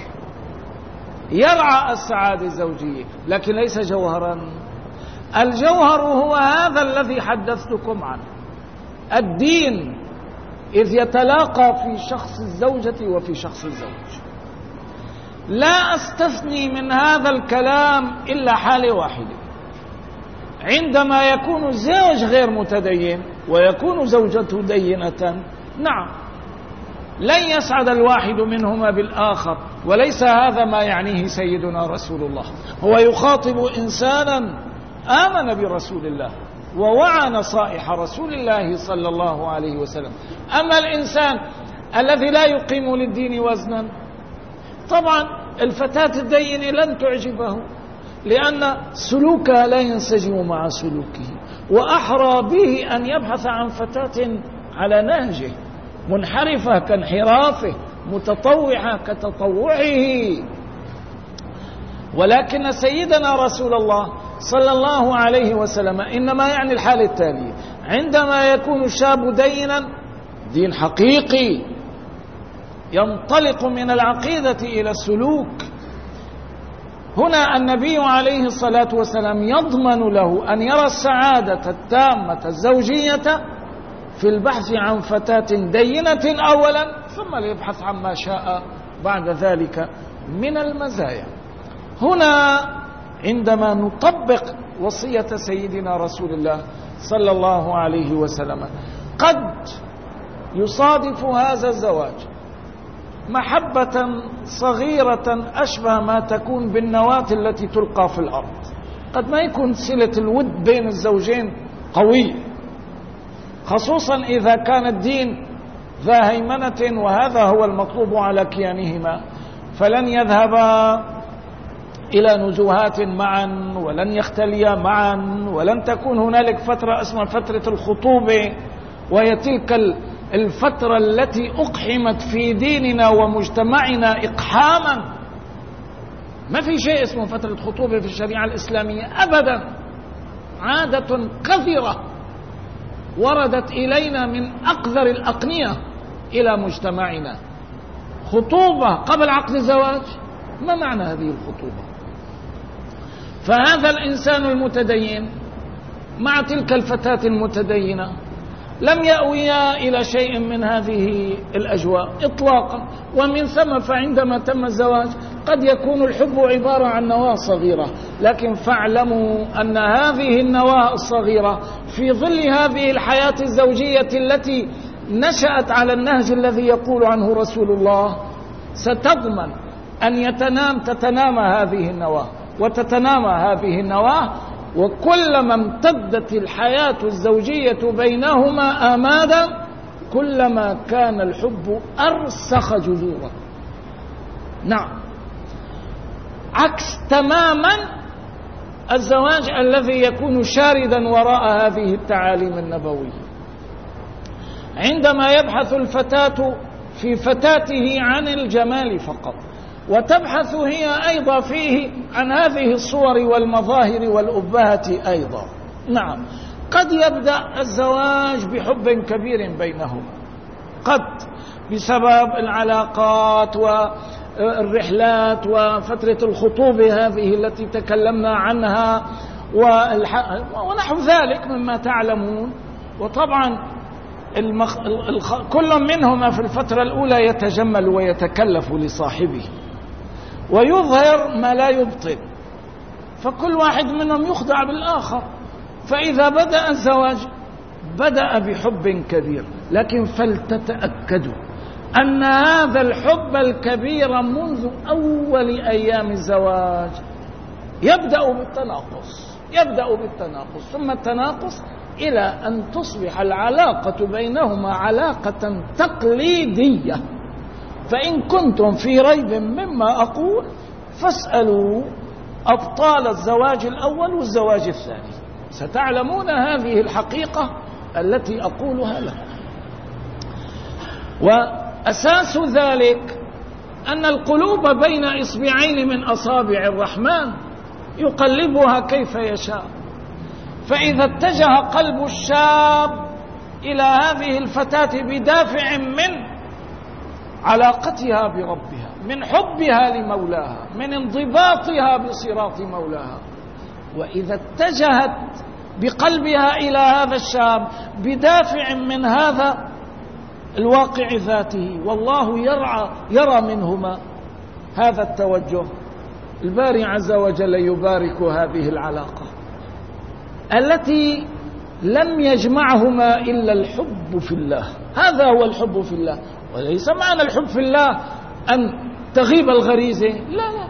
يرعى السعادة الزوجية، لكن ليس جوهرا. الجوهر هو هذا الذي حدثتكم عنه، الدين، إذ يتلاقى في شخص الزوجة وفي شخص الزوج. لا أستثني من هذا الكلام إلا حالة واحدة، عندما يكون الزوج غير متدين ويكون زوجته دينة، نعم لن يسعد الواحد منهما بالآخر، وليس هذا ما يعنيه سيدنا رسول الله. هو يخاطب إنسانا آمن برسول الله ووعى نصائح رسول الله صلى الله عليه وسلم. أما الإنسان الذي لا يقيم للدين وزنا، طبعا الفتاة الدينة لن تعجبه، لأن سلوكها لا ينسجم مع سلوكه، وأحرى به أن يبحث عن فتاة على نهجه، منحرفة كانحرافه، متطوعة كتطوعه. ولكن سيدنا رسول الله صلى الله عليه وسلم إنما يعني الحالة التالية: عندما يكون الشاب دينا، دين حقيقي ينطلق من العقيدة إلى السلوك. هنا النبي عليه الصلاة والسلام يضمن له أن يرى السعادة التامة الزوجية في البحث عن فتاة دينة أولا، ثم ليبحث عما شاء بعد ذلك من المزايا. هنا عندما نطبق وصية سيدنا رسول الله صلى الله عليه وسلم، قد يصادف هذا الزواج محبة صغيرة أشبه ما تكون بالنواة التي تلقى في الأرض. قد ما يكون صلة الود بين الزوجين قوية، خصوصا إذا كان الدين ذا هيمنة، وهذا هو المطلوب على كيانهما، فلن يذهبا إلى نزوهات معا، ولن يختليا معا، ولن تكون هنالك فترة اسمها فترة الخطوبة، وهي تلك الفترة التي أقحمت في ديننا ومجتمعنا إقحاما. ما في شيء اسمه فترة خطوبة في الشريعة الإسلامية أبدا، عادة قذرة وردت إلينا من أقذر الأقنية إلى مجتمعنا. خطوبة قبل عقد الزواج، ما معنى هذه الخطوبة؟ فهذا الإنسان المتدين مع تلك الفتاة المتدينة لم يأويا إلى شيء من هذه الأجواء إطلاقا. ومن ثم فعندما تم الزواج قد يكون الحب عبارة عن نواة صغيرة، لكن فاعلموا أن هذه النواة الصغيرة في ظل هذه الحياة الزوجية التي نشأت على النهج الذي يقول عنه رسول الله ستضمن أن يتنام تتنامى هذه النواة وتتنامى هذه النواة، وكلما امتدت الحياة الزوجية بينهما آمادا كلما كان الحب أرسخ جذورا. نعم، عكس تماما الزواج الذي يكون شاردا وراء هذه التعاليم النبوية. عندما يبحث الفتاة في فتاته عن الجمال فقط، وتبحث هي أيضا فيه عن هذه الصور والمظاهر والأبهة أيضا. نعم، قد يبدأ الزواج بحب كبير بينهما، قد بسبب العلاقات والرحلات وفترة الخطوبة هذه التي تكلمنا عنها ونحو ذلك مما تعلمون. وطبعا المخ... الخ... كل منهما في الفترة الأولى يتجمل ويتكلف لصاحبه ويظهر ما لا يبطل، فكل واحد منهم يخدع بالآخر. فإذا بدأ الزواج بدأ بحب كبير، لكن فلتتأكدوا أن هذا الحب الكبير منذ أول أيام الزواج يبدأ بالتناقص يبدأ بالتناقص ثم التناقص إلى أن تصبح العلاقة بينهما علاقة تقليدية. فإن كنتم في ريب مما أقول فاسألوا أبطال الزواج الأول والزواج الثاني، ستعلمون هذه الحقيقة التي أقولها لكم. وأساس ذلك أن القلوب بين إصبعين من أصابع الرحمن يقلبها كيف يشاء. فإذا اتجه قلب الشاب إلى هذه الفتاة بدافع من علاقتها بربها، من حبها لمولاها، من انضباطها بصراط مولاها، وإذا اتجهت بقلبها إلى هذا الشاب بدافع من هذا الواقع ذاته، والله يرعى يرى منهما هذا التوجه، الباري عز وجل يبارك هذه العلاقة التي لم يجمعهما إلا الحب في الله. هذا هو الحب في الله، وليس معنى الحب في الله أن تغيب الغريزة، لا لا،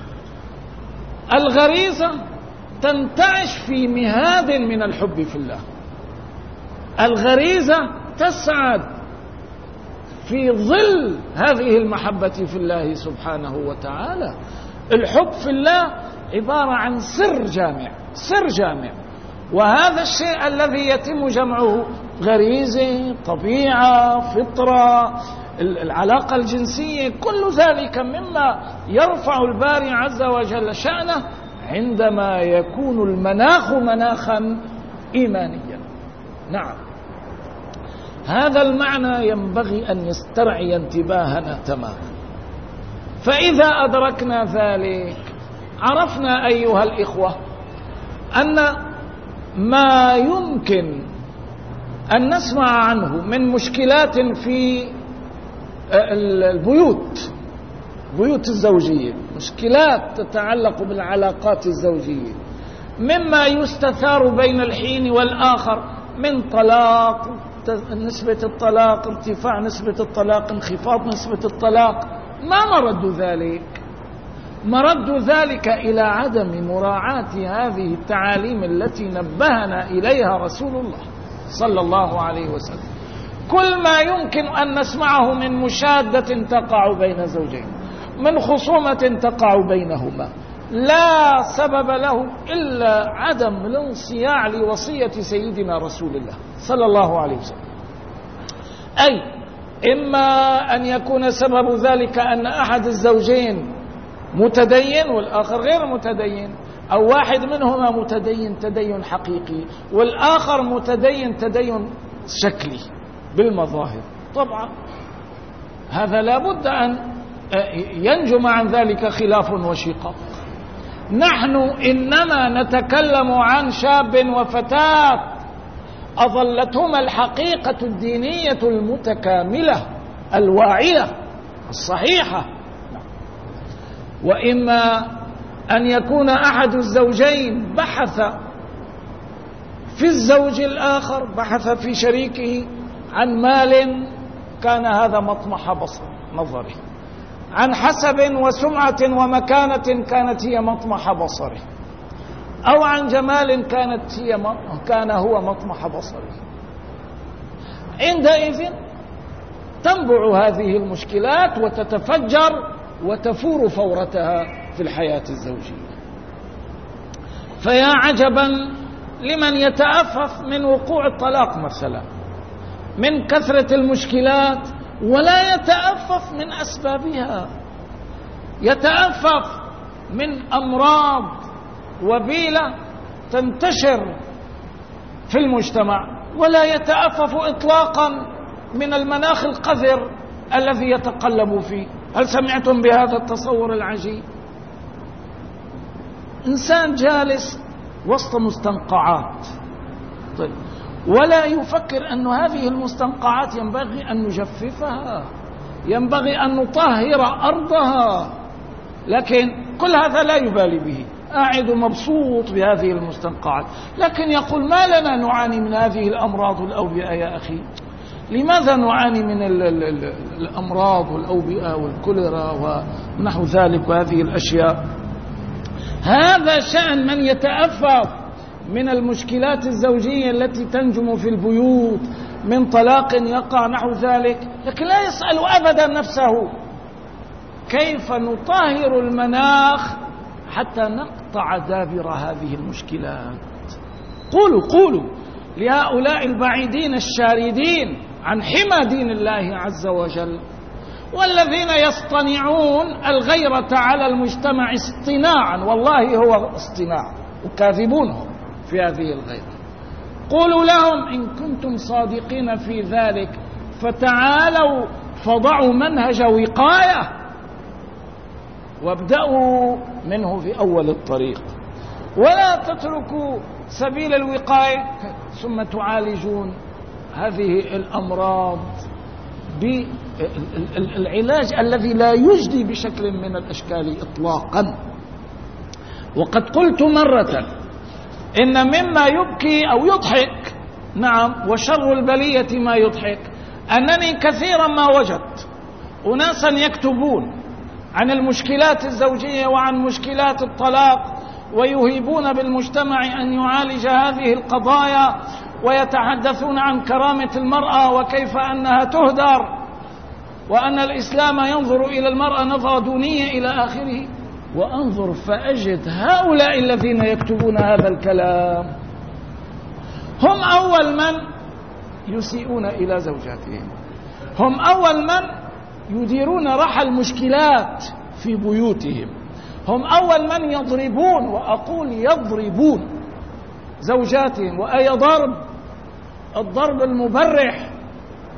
الغريزة تنتعش في مهاد من الحب في الله. الغريزة تسعد في ظل هذه المحبة في الله سبحانه وتعالى. الحب في الله عبارة عن سر جامع، سر جامع، وهذا الشيء الذي يتم جمعه غريزة، طبيعة، فطرة، العلاقة الجنسية، كل ذلك مما يرفع الباري عز وجل شأنه عندما يكون المناخ مناخا إيمانيا. نعم، هذا المعنى ينبغي أن يسترعي انتباهنا تماما. فإذا أدركنا ذلك عرفنا أيها الإخوة أن ما يمكن أن نسمع عنه من مشكلات في البيوت بيوت الزوجية، مشكلات تتعلق بالعلاقات الزوجية، مما يستثار بين الحين والآخر من طلاق، نسبة الطلاق، ارتفاع نسبة الطلاق، انخفاض نسبة الطلاق. ما مرد ذلك؟ مرد ذلك إلى عدم مراعاة هذه التعاليم التي نبهنا إليها رسول الله صلى الله عليه وسلم. كل ما يمكن أن نسمعه من مشادة تقع بين زوجين، من خصومة تقع بينهما، لا سبب له إلا عدم الانصياع لوصية سيدنا رسول الله صلى الله عليه وسلم. أي إما أن يكون سبب ذلك أن أحد الزوجين متدين والآخر غير متدين، أو واحد منهما متدين تدين حقيقي والآخر متدين تدين شكلي بالمظاهر. طبعا هذا لا بد أن ينجم عن ذلك خلاف وشقاق. نحن إنما نتكلم عن شاب وفتاة أظلتهما الحقيقة الدينية المتكاملة الواعية الصحيحة. وإما أن يكون أحد الزوجين بحث في الزوج الآخر، بحث في شريكه عن مال كان هذا مطمح بصر نظره، عن حسب وسمعة ومكانة كانت هي مطمح بصره، أو عن جمال كانت هي كان هو مطمح بصره. عندئذ تنبع هذه المشكلات وتتفجر وتفور فورتها في الحياة الزوجية. فيا عجبا لمن يتأفف من وقوع الطلاق مثلا، من كثرة المشكلات، ولا يتأفف من أسبابها، يتأفف من أمراض وبيلة تنتشر في المجتمع، ولا يتأفف إطلاقا من المناخ القذر الذي يتقلب فيه. هل سمعتم بهذا التصور العجيب؟ إنسان جالس وسط مستنقعات، طيب، ولا يفكر أن هذه المستنقعات ينبغي أن نجففها، ينبغي أن نطهر أرضها، لكن كل هذا لا يبالي به، قاعد مبسوط بهذه المستنقعات. لكن يقول ما لنا نعاني من هذه الأمراض والأوبئة يا أخي؟ لماذا نعاني من ال ال ال الأمراض والأوبئة والكوليرا ونحو ذلك وهذه الأشياء؟ هذا شأن من يتأفف من المشكلات الزوجية التي تنجم في البيوت من طلاق يقع نحو ذلك، لكن لا يسأل أبدا نفسه كيف نطهر المناخ حتى نقطع دابر هذه المشكلات. قولوا قولوا لهؤلاء البعيدين الشاردين عن حمى دين الله عز وجل، والذين يصطنعون الغيرة على المجتمع اصطناعا، والله هو اصطناع وكاذبونهم في هذه الغيرة. قولوا لهم إن كنتم صادقين في ذلك فتعالوا فضعوا منهج وقاية وابدأوا منه في أول الطريق، ولا تتركوا سبيل الوقاية ثم تعالجون هذه الأمراض بالعلاج الذي لا يجدي بشكل من الأشكال إطلاقا. وقد قلت مرة إن مما يبكي أو يضحك، نعم، وشر البلية ما يضحك، أنني كثيرا ما وجدت أناسا يكتبون عن المشكلات الزوجية وعن مشكلات الطلاق ويهيبون بالمجتمع أن يعالج هذه القضايا، ويتحدثون عن كرامة المرأة وكيف أنها تهدر وأن الإسلام ينظر إلى المرأة نظرة دونية إلى آخره. وأنظر فأجد هؤلاء الذين يكتبون هذا الكلام هم أول من يسيئون إلى زوجاتهم، هم أول من يديرون رحى المشكلات في بيوتهم، هم أول من يضربون، وأقول يضربون زوجاتهم، وأي ضرب؟ الضرب المبرح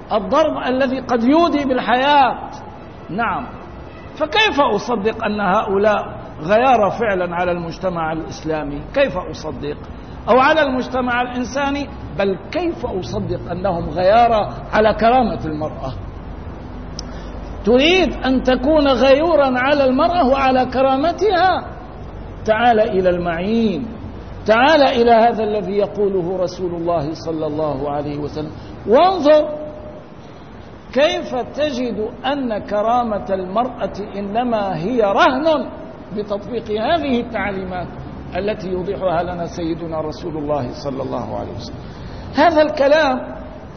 الضرب الذي قد يودي بالحياة. نعم، فكيف أصدق أن هؤلاء غيار فعلا على المجتمع الإسلامي؟ كيف أصدق؟ أو على المجتمع الإنساني؟ بل كيف أصدق أنهم غيار على كرامة المرأة؟ تريد أن تكون غيورا على المرأة وعلى كرامتها؟ تعال إلى المعين، تعال إلى هذا الذي يقوله رسول الله صلى الله عليه وسلم، وانظر كيف تجد أن كرامة المرأة إنما هي رهن بتطبيق هذه التعليمات التي يوضحها لنا سيدنا رسول الله صلى الله عليه وسلم. هذا الكلام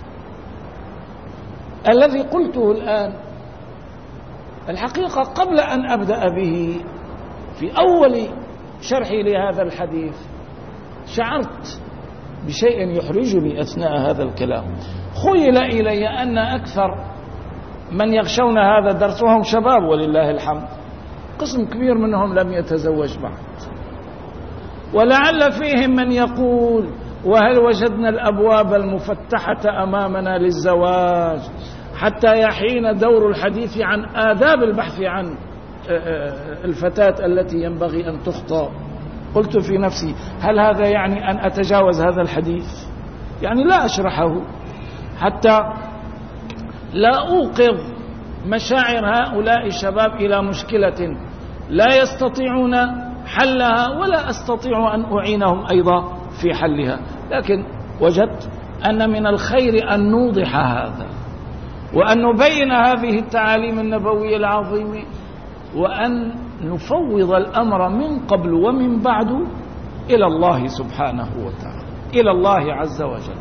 الذي قلته الآن الحقيقة قبل أن أبدأ به في أول شرحي لهذا الحديث شعرت بشيء يحرجني أثناء هذا الكلام. خيل إلي أن أكثر من يغشون هذا الدرس وهم شباب ولله الحمد، قسم كبير منهم لم يتزوج بعد، ولعل فيهم من يقول: وهل وجدنا الأبواب المفتحة أمامنا للزواج حتى يحين دور الحديث عن آداب البحث عن الفتاة التي ينبغي أن تخطب؟ قلت في نفسي: هل هذا يعني أن أتجاوز هذا الحديث؟ يعني لا أشرحه حتى لا أوقظ مشاعر هؤلاء الشباب إلى مشكلة لا يستطيعون حلها ولا أستطيع أن أعينهم أيضا في حلها. لكن وجدت أن من الخير أن نوضح هذا وأن نبين هذه التعاليم النبوية العظيمة، وأن نفوض الأمر من قبل ومن بعد إلى الله سبحانه وتعالى، إلى الله عز وجل.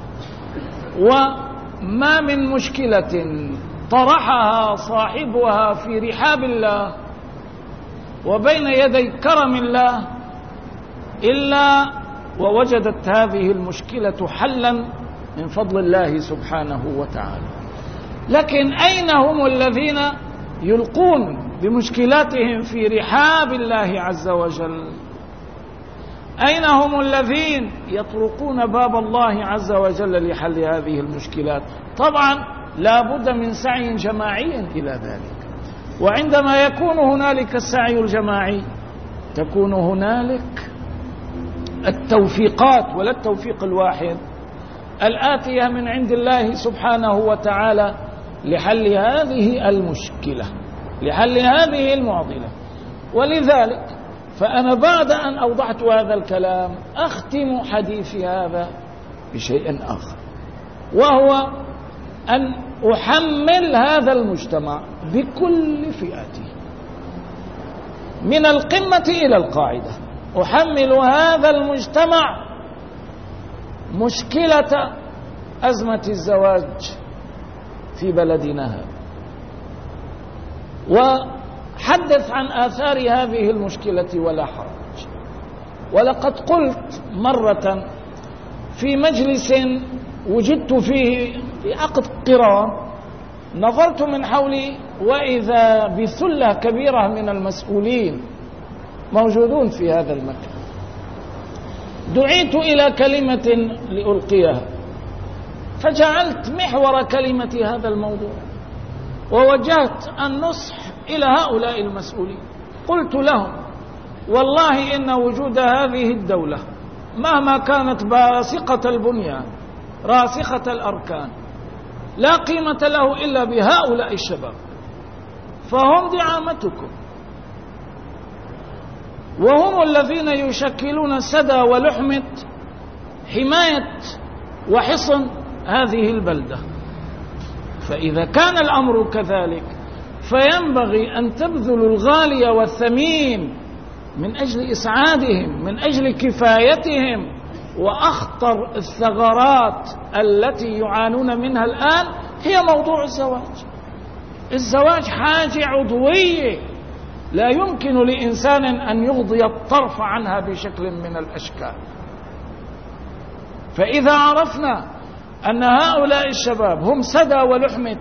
وما من مشكلة طرحها صاحبها في رحاب الله وبين يدي كرم الله إلا ووجدت هذه المشكلة حلا من فضل الله سبحانه وتعالى. لكن أين هم الذين يلقون بمشكلاتهم في رحاب الله عز وجل؟ أين هم الذين يطرقون باب الله عز وجل لحل هذه المشكلات؟ طبعا لا بد من سعي جماعي إلى ذلك، وعندما يكون هنالك السعي الجماعي تكون هنالك التوفيقات، ولا التوفيق الواحد، الآتية من عند الله سبحانه وتعالى لحل هذه المشكلة، لحل هذه المعضلة. ولذلك فأنا بعد أن أوضحت هذا الكلام أختم حديثي هذا بشيء آخر، وهو أن أحمل هذا المجتمع بكل فئاته من القمة إلى القاعدة، أحمل هذا المجتمع مشكلة أزمة الزواج في بلدنا هذا، وحدث عن آثار هذه المشكلة ولا حرج. ولقد قلت مرة في مجلس وجدت فيه في عقد قران، نظرت من حولي وإذا بثلة كبيرة من المسؤولين موجودون في هذا المكان. دعيت إلى كلمة لألقيها، فجعلت محور كلمة هذا الموضوع، ووجهت النصح إلى هؤلاء المسؤولين. قلت لهم: والله إن وجود هذه الدولة مهما كانت باسقة البنيان راسخة الأركان لا قيمة له إلا بهؤلاء الشباب، فهم دعامتكم، وهم الذين يشكلون سدى ولحمة حماية وحصن هذه البلدة. فإذا كان الأمر كذلك فينبغي أن تبذلوا الغالي والثمين من أجل إسعادهم، من أجل كفايتهم. وأخطر الثغرات التي يعانون منها الآن هي موضوع الزواج. الزواج حاجة عضوية لا يمكن لإنسان أن يغضي الطرف عنها بشكل من الأشكال. فإذا عرفنا أن هؤلاء الشباب هم سدى ولحمة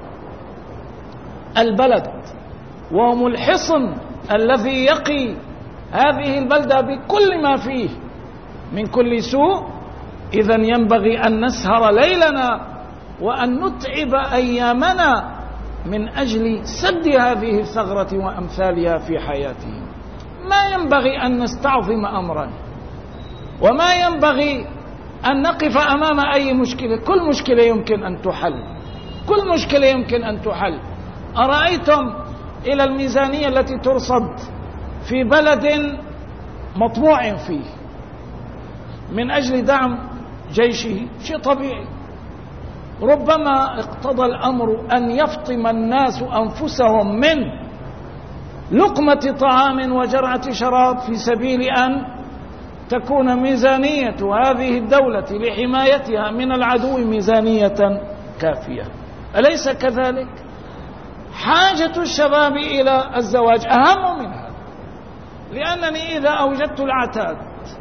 البلد، وهم الحصن الذي يقي هذه البلدة بكل ما فيه من كل سوء، إذن ينبغي أن نسهر ليلنا وأن نتعب أيامنا من أجل سد هذه الثغرة وأمثالها في حياتهم. ما ينبغي أن نستعظم أمرا، وما ينبغي أن نقف أمام أي مشكلة. كل مشكلة يمكن أن تحل، كل مشكلة يمكن أن تحل. أرأيتم إلى الميزانية التي ترصد في بلد مطموع فيه من أجل دعم جيشه، شيء طبيعي. ربما اقتضى الأمر أن يفطم الناس أنفسهم من لقمة طعام وجرعة شراب في سبيل أن تكون ميزانية هذه الدولة لحمايتها من العدو ميزانية كافية. أليس كذلك؟ حاجة الشباب إلى الزواج أهم من هذا، لأنني إذا أوجدت العتاد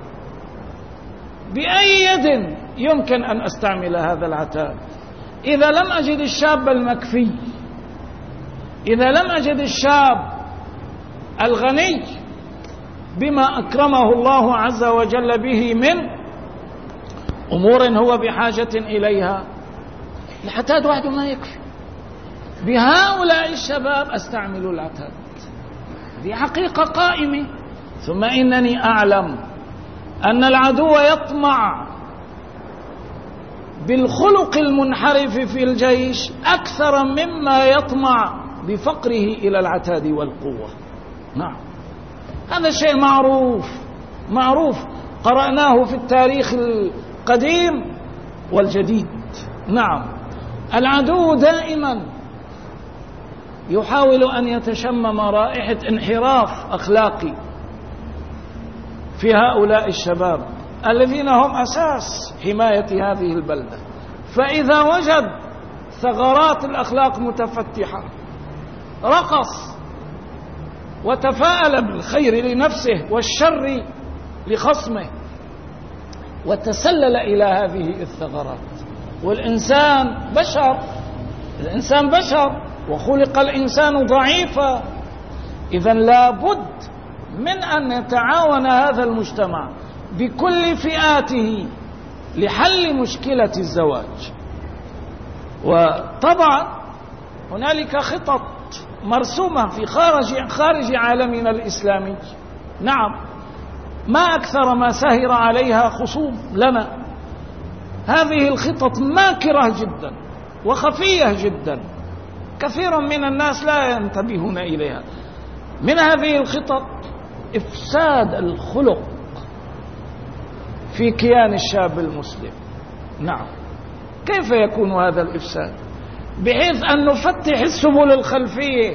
بأي يد يمكن أن أستعمل هذا العتاد. إذا لم أجد الشاب المكفي، إذا لم أجد الشاب الغني بما أكرمه الله عز وجل به من أمور هو بحاجة إليها، العتاد وحده ما يكفي. بهؤلاء الشباب أستعمل العتاد، هذه حقيقة قائمة. ثم إنني أعلم أن العدو يطمع بالخلق المنحرف في الجيش أكثر مما يطمع بفقره إلى العتاد والقوة. نعم، هذا شيء معروف معروف قرأناه في التاريخ القديم والجديد. نعم، العدو دائما يحاول أن يتشمم رائحة انحراف أخلاقي في هؤلاء الشباب الذين هم أساس حماية هذه البلدة. فإذا وجد ثغرات الأخلاق متفتحة رقص وتفاءل بالخير لنفسه والشر لخصمه وتسلل إلى هذه الثغرات. والإنسان بشر، الإنسان بشر وخلق الإنسان ضعيفا. إذن لابد من أن يتعاون هذا المجتمع بكل فئاته لحل مشكلة الزواج. وطبعا هنالك خطط مرسومة في خارج خارج عالمنا الإسلامي. نعم، ما أكثر ما سهر عليها خصوم لنا. هذه الخطط ماكرة جدا وخفية جدا، كثير من الناس لا ينتبهون إليها. من هذه الخطط إفساد الخلق في كيان الشاب المسلم. نعم، كيف يكون هذا الإفساد؟ بحيث أن نفتح السبل الخلفية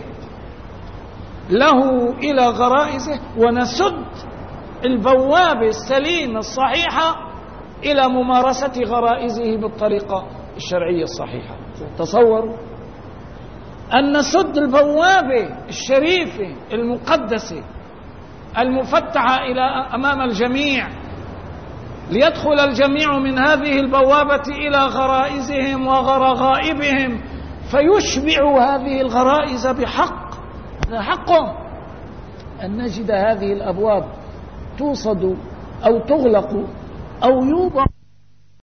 له إلى غرائزه ونسد البوابة السليمة الصحيحة إلى ممارسة غرائزه بالطريقة الشرعية الصحيحة. تصوروا أن نسد البوابة الشريفة المقدسة المفتحة إلى أمام الجميع ليدخل الجميع من هذه البوابة إلى غرائزهم وغرغائبهم فيشبعوا هذه الغرائز بحق. حقهم أن نجد هذه الأبواب توصد أو تغلق أو يوضع